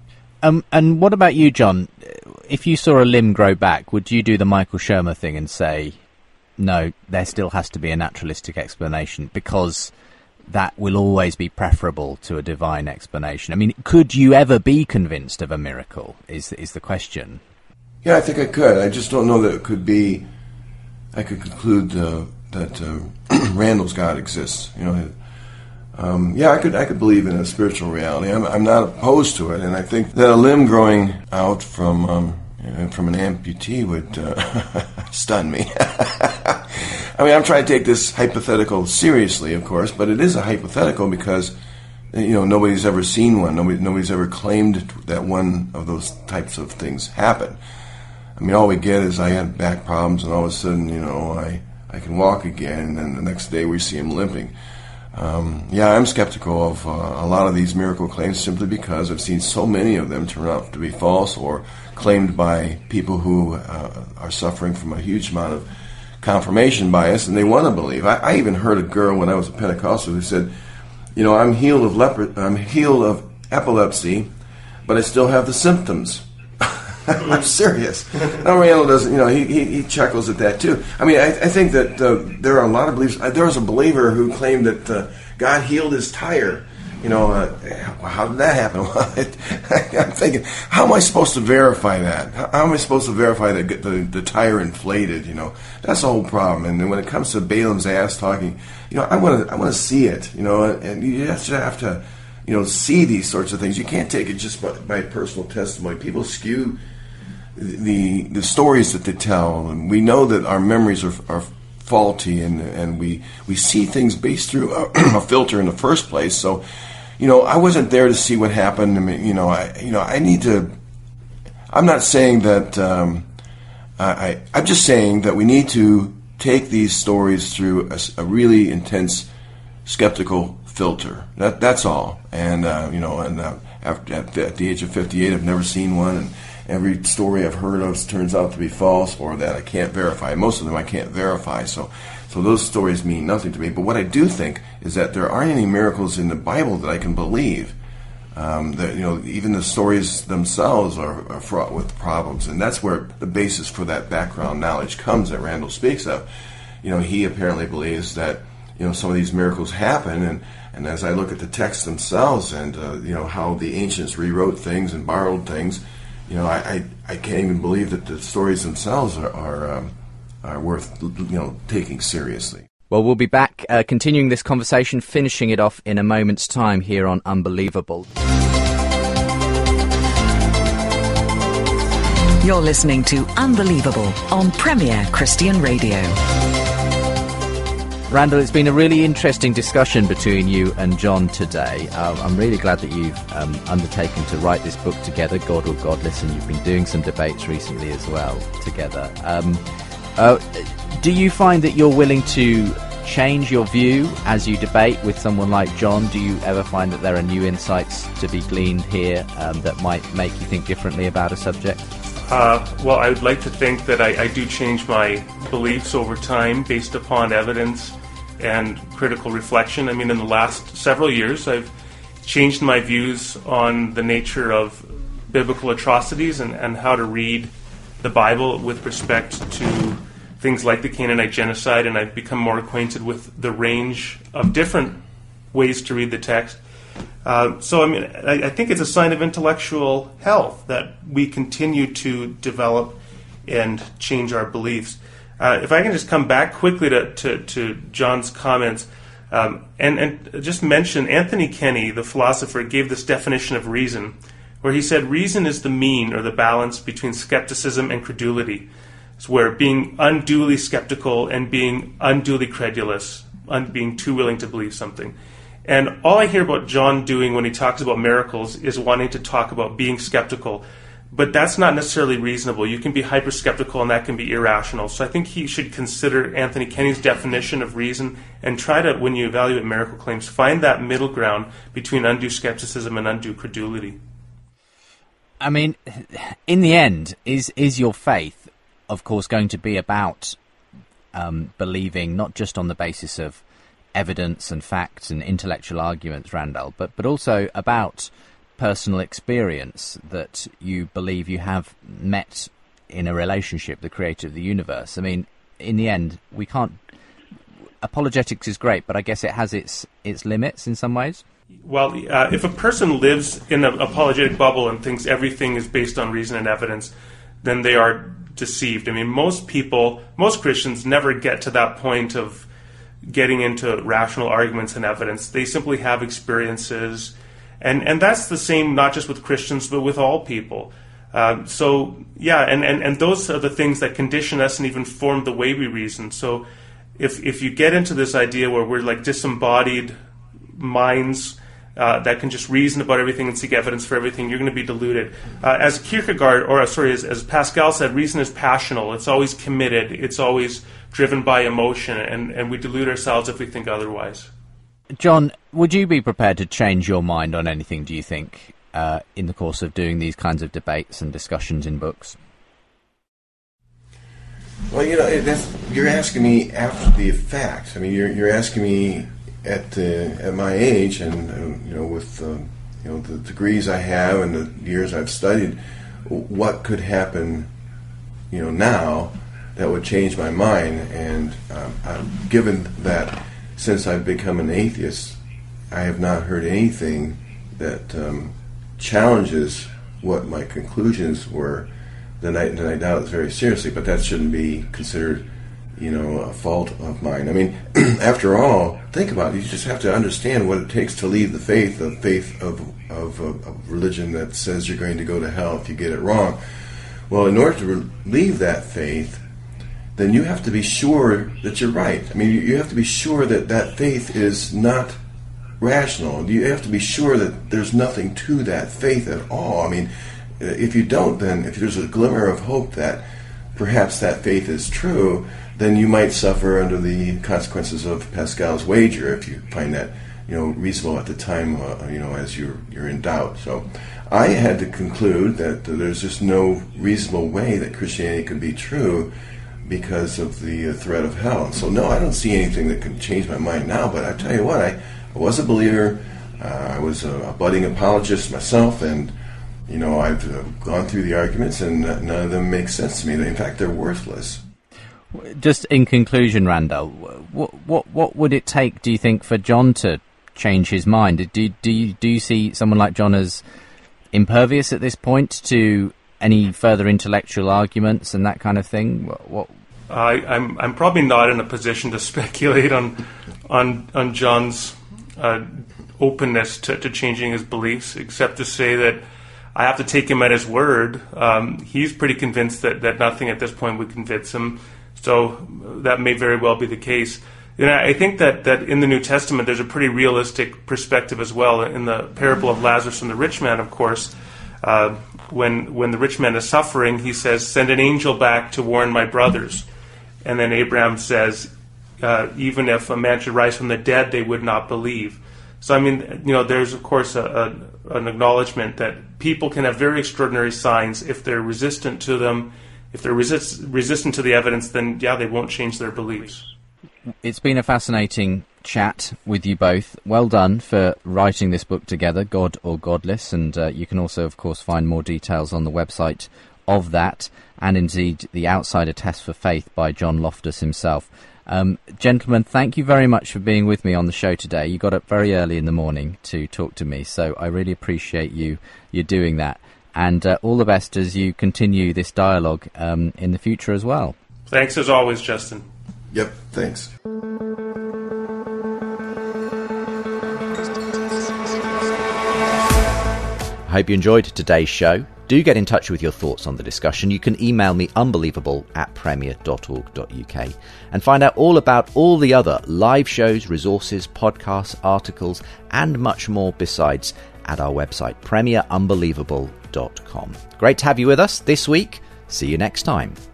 Um, and what about you, John? If you saw a limb grow back, would you do the Michael Shermer thing and say, no, there still has to be a naturalistic explanation because that will always be preferable to a divine explanation? I mean, could you ever be convinced of a miracle, is is the question. Yeah, I think I could. I just don't know that it could be, I could conclude uh, that uh, Randall's God exists. You know, um, yeah, I could I could believe in a spiritual reality. I'm, I'm not opposed to it, and I think that a limb growing out from um, you know, from an amputee would uh, stun me. I mean, I'm trying to take this hypothetical seriously, of course, but it is a hypothetical because, you know, nobody's ever seen one. Nobody, nobody's ever claimed that one of those types of things happened. I mean, all we get is I had back problems, and all of a sudden, you know, I, I can walk again, and then the next day we see him limping. Um, yeah, I'm skeptical of uh, a lot of these miracle claims simply because I've seen so many of them turn out to be false or claimed by people who uh, are suffering from a huge amount of confirmation bias, and they want to believe. I, I even heard a girl when I was a Pentecostal who said, you know, I'm healed of leper- I'm healed of epilepsy, but I still have the symptoms. I'm serious. Now, Randall doesn't, you know, he, he, he chuckles at that too. I mean, I, I think that uh, there are a lot of believers. Uh, there was a believer who claimed that uh, God healed his tire. You know, uh, how did that happen? Well, it, I'm thinking, how am I supposed to verify that? How, how am I supposed to verify that the, the tire inflated? You know, that's the whole problem. And then when it comes to Balaam's ass talking, you know, I want to I want to see it. You know, and you just have to, you know, see these sorts of things. You can't take it just by, by personal testimony. People skew the the stories that they tell, and we know that our memories are are faulty, and and we we see things based through a, a filter in the first place. So, you know, I wasn't there to see what happened. I mean, you know, I you know I need to. I'm not saying that. Um, I I'm just saying that we need to take these stories through a, a really intense skeptical filter. That that's all. And uh, you know, and uh, after at, at the age of fifty-eight, I've never seen one, and every story I've heard of turns out to be false or that I can't verify. Most of them I can't verify, so so those stories mean nothing to me. But what I do think is that there aren't any miracles in the Bible that I can believe. Um, that, you know, even the stories themselves are, are fraught with problems, and that's where the basis for that background knowledge comes that Randall speaks of. You know, he apparently believes that, you know, some of these miracles happen, and, and as I look at the texts themselves and, uh, you know, how the ancients rewrote things and borrowed things, you know, I, I, I can't even believe that the stories themselves are are, um, are worth, you know, taking seriously. Well, we'll be back uh, continuing this conversation, finishing it off in a moment's time here on Unbelievable. You're listening to Unbelievable on Premier Christian Radio. Randall, it's been a really interesting discussion between you and John today. Uh, I'm really glad that you've um, undertaken to write this book together, God or Godless, and you've been doing some debates recently as well together. Um, uh, do you find that you're willing to change your view as you debate with someone like John? Do you ever find that there are new insights to be gleaned here um, that might make you think differently about a subject? Uh, well, I would like to think that I, I do change my beliefs over time based upon evidence and critical reflection. I mean, in the last several years, I've changed my views on the nature of biblical atrocities and, and how to read the Bible with respect to things like the Canaanite genocide, and I've become more acquainted with the range of different ways to read the text. Uh, so, I mean, I, I think it's a sign of intellectual health that we continue to develop and change our beliefs. Uh, if I can just come back quickly to, to, to John's comments, um, and, and just mention Anthony Kenny, the philosopher, gave this definition of reason, where he said reason is the mean or the balance between skepticism and credulity. It's where being unduly skeptical and being unduly credulous, un- being too willing to believe something. And all I hear about John doing when he talks about miracles is wanting to talk about being skeptical. But that's not necessarily reasonable. You can be hyper-skeptical, and that can be irrational. So I think he should consider Anthony Kenny's definition of reason and try to, when you evaluate miracle claims, find that middle ground between undue skepticism and undue credulity. I mean, in the end, is is your faith, of course, going to be about um, believing not just on the basis of evidence and facts and intellectual arguments, Randall, but, but also about personal experience, that you believe you have met in a relationship the creator of the universe. I mean, in the end, we can't... Apologetics is great, but I guess it has its its limits in some ways. Well, uh, if a person lives in an apologetic bubble and thinks everything is based on reason and evidence, then they are deceived. I mean, most people, most Christians never get to that point of getting into rational arguments and evidence. They simply have experiences. And and that's the same not just with Christians, but with all people. Um, so, yeah, and, and, and those are the things that condition us and even form the way we reason. So if if you get into this idea where we're like disembodied minds uh, that can just reason about everything and seek evidence for everything, you're going to be deluded. Uh, as Kierkegaard, or uh, sorry, as, as Pascal said, reason is passional. It's always committed. It's always driven by emotion, and, and we delude ourselves if we think otherwise. John, would you be prepared to change your mind on anything, do you think, uh, in the course of doing these kinds of debates and discussions in books? Well, you know, that's, you're asking me after the fact. I mean, you're you're asking me at uh, at my age, and uh, you know, with uh, you know the degrees I have and the years I've studied, what could happen, you know, now that would change my mind. And um, um, given that, since I've become an atheist, I have not heard anything that um, challenges what my conclusions were, then I, then I doubt it very seriously. But that shouldn't be considered, you know, a fault of mine. I mean, after all, think about it. You just have to understand what it takes to leave the faith, the faith of, of, of, of religion that says you're going to go to hell if you get it wrong. Well, in order to leave that faith, then you have to be sure that you're right. I mean, you have to be sure that that faith is not rational. You have to be sure that there's nothing to that faith at all. I mean, if you don't, then if there's a glimmer of hope that perhaps that faith is true, then you might suffer under the consequences of Pascal's wager if you find that, you know, reasonable at the time, uh, you know, as you're you're in doubt. So I had to conclude that uh, there's just no reasonable way that Christianity could be true because of the uh, threat of hell. And so, no, I don't see anything that can change my mind now, but I tell you what, I, I was a believer, uh, I was a, a budding apologist myself, and, you know, I've uh, gone through the arguments, and uh, none of them make sense to me. In fact, they're worthless. Just in conclusion, Randall, what what what would it take, do you think, for John to change his mind? Do, do, you, do you see someone like John as impervious at this point to any further intellectual arguments and that kind of thing? What, what I, I'm I'm probably not in a position to speculate on on on John's uh, openness to, to changing his beliefs, except to say that I have to take him at his word. Um, he's pretty convinced that, that nothing at this point would convince him, so that may very well be the case. You know, I think that, that in the New Testament there's a pretty realistic perspective as well. In the parable of Lazarus and the rich man, of course, uh, when when the rich man is suffering, he says, "Send an angel back to warn my brothers." And then Abraham says, uh, even if a man should rise from the dead, they would not believe. So, I mean, you know, there's, of course, a, a, an acknowledgement that people can have very extraordinary signs. If they're resistant to them, if they're resist, resistant to the evidence, then, yeah, they won't change their beliefs. It's been a fascinating chat with you both. Well done for writing this book together, God or Godless, and uh, you can also, of course, find more details on the website of that, and indeed The Outsider Test for Faith by John Loftus himself. Um, gentlemen, thank you very much for being with me on the show today. You got up very early in the morning to talk to me, so I really appreciate you you doing that. And uh, all the best as you continue this dialogue um, in the future as well. Thanks as always, Justin. Yep, thanks. I hope you enjoyed today's show. Do get in touch with your thoughts on the discussion. You can email me unbelievable at premier dot org dot U K and find out all about all the other live shows, resources, podcasts, articles, and much more besides at our website, premier unbelievable dot com. Great to have you with us this week. See you next time.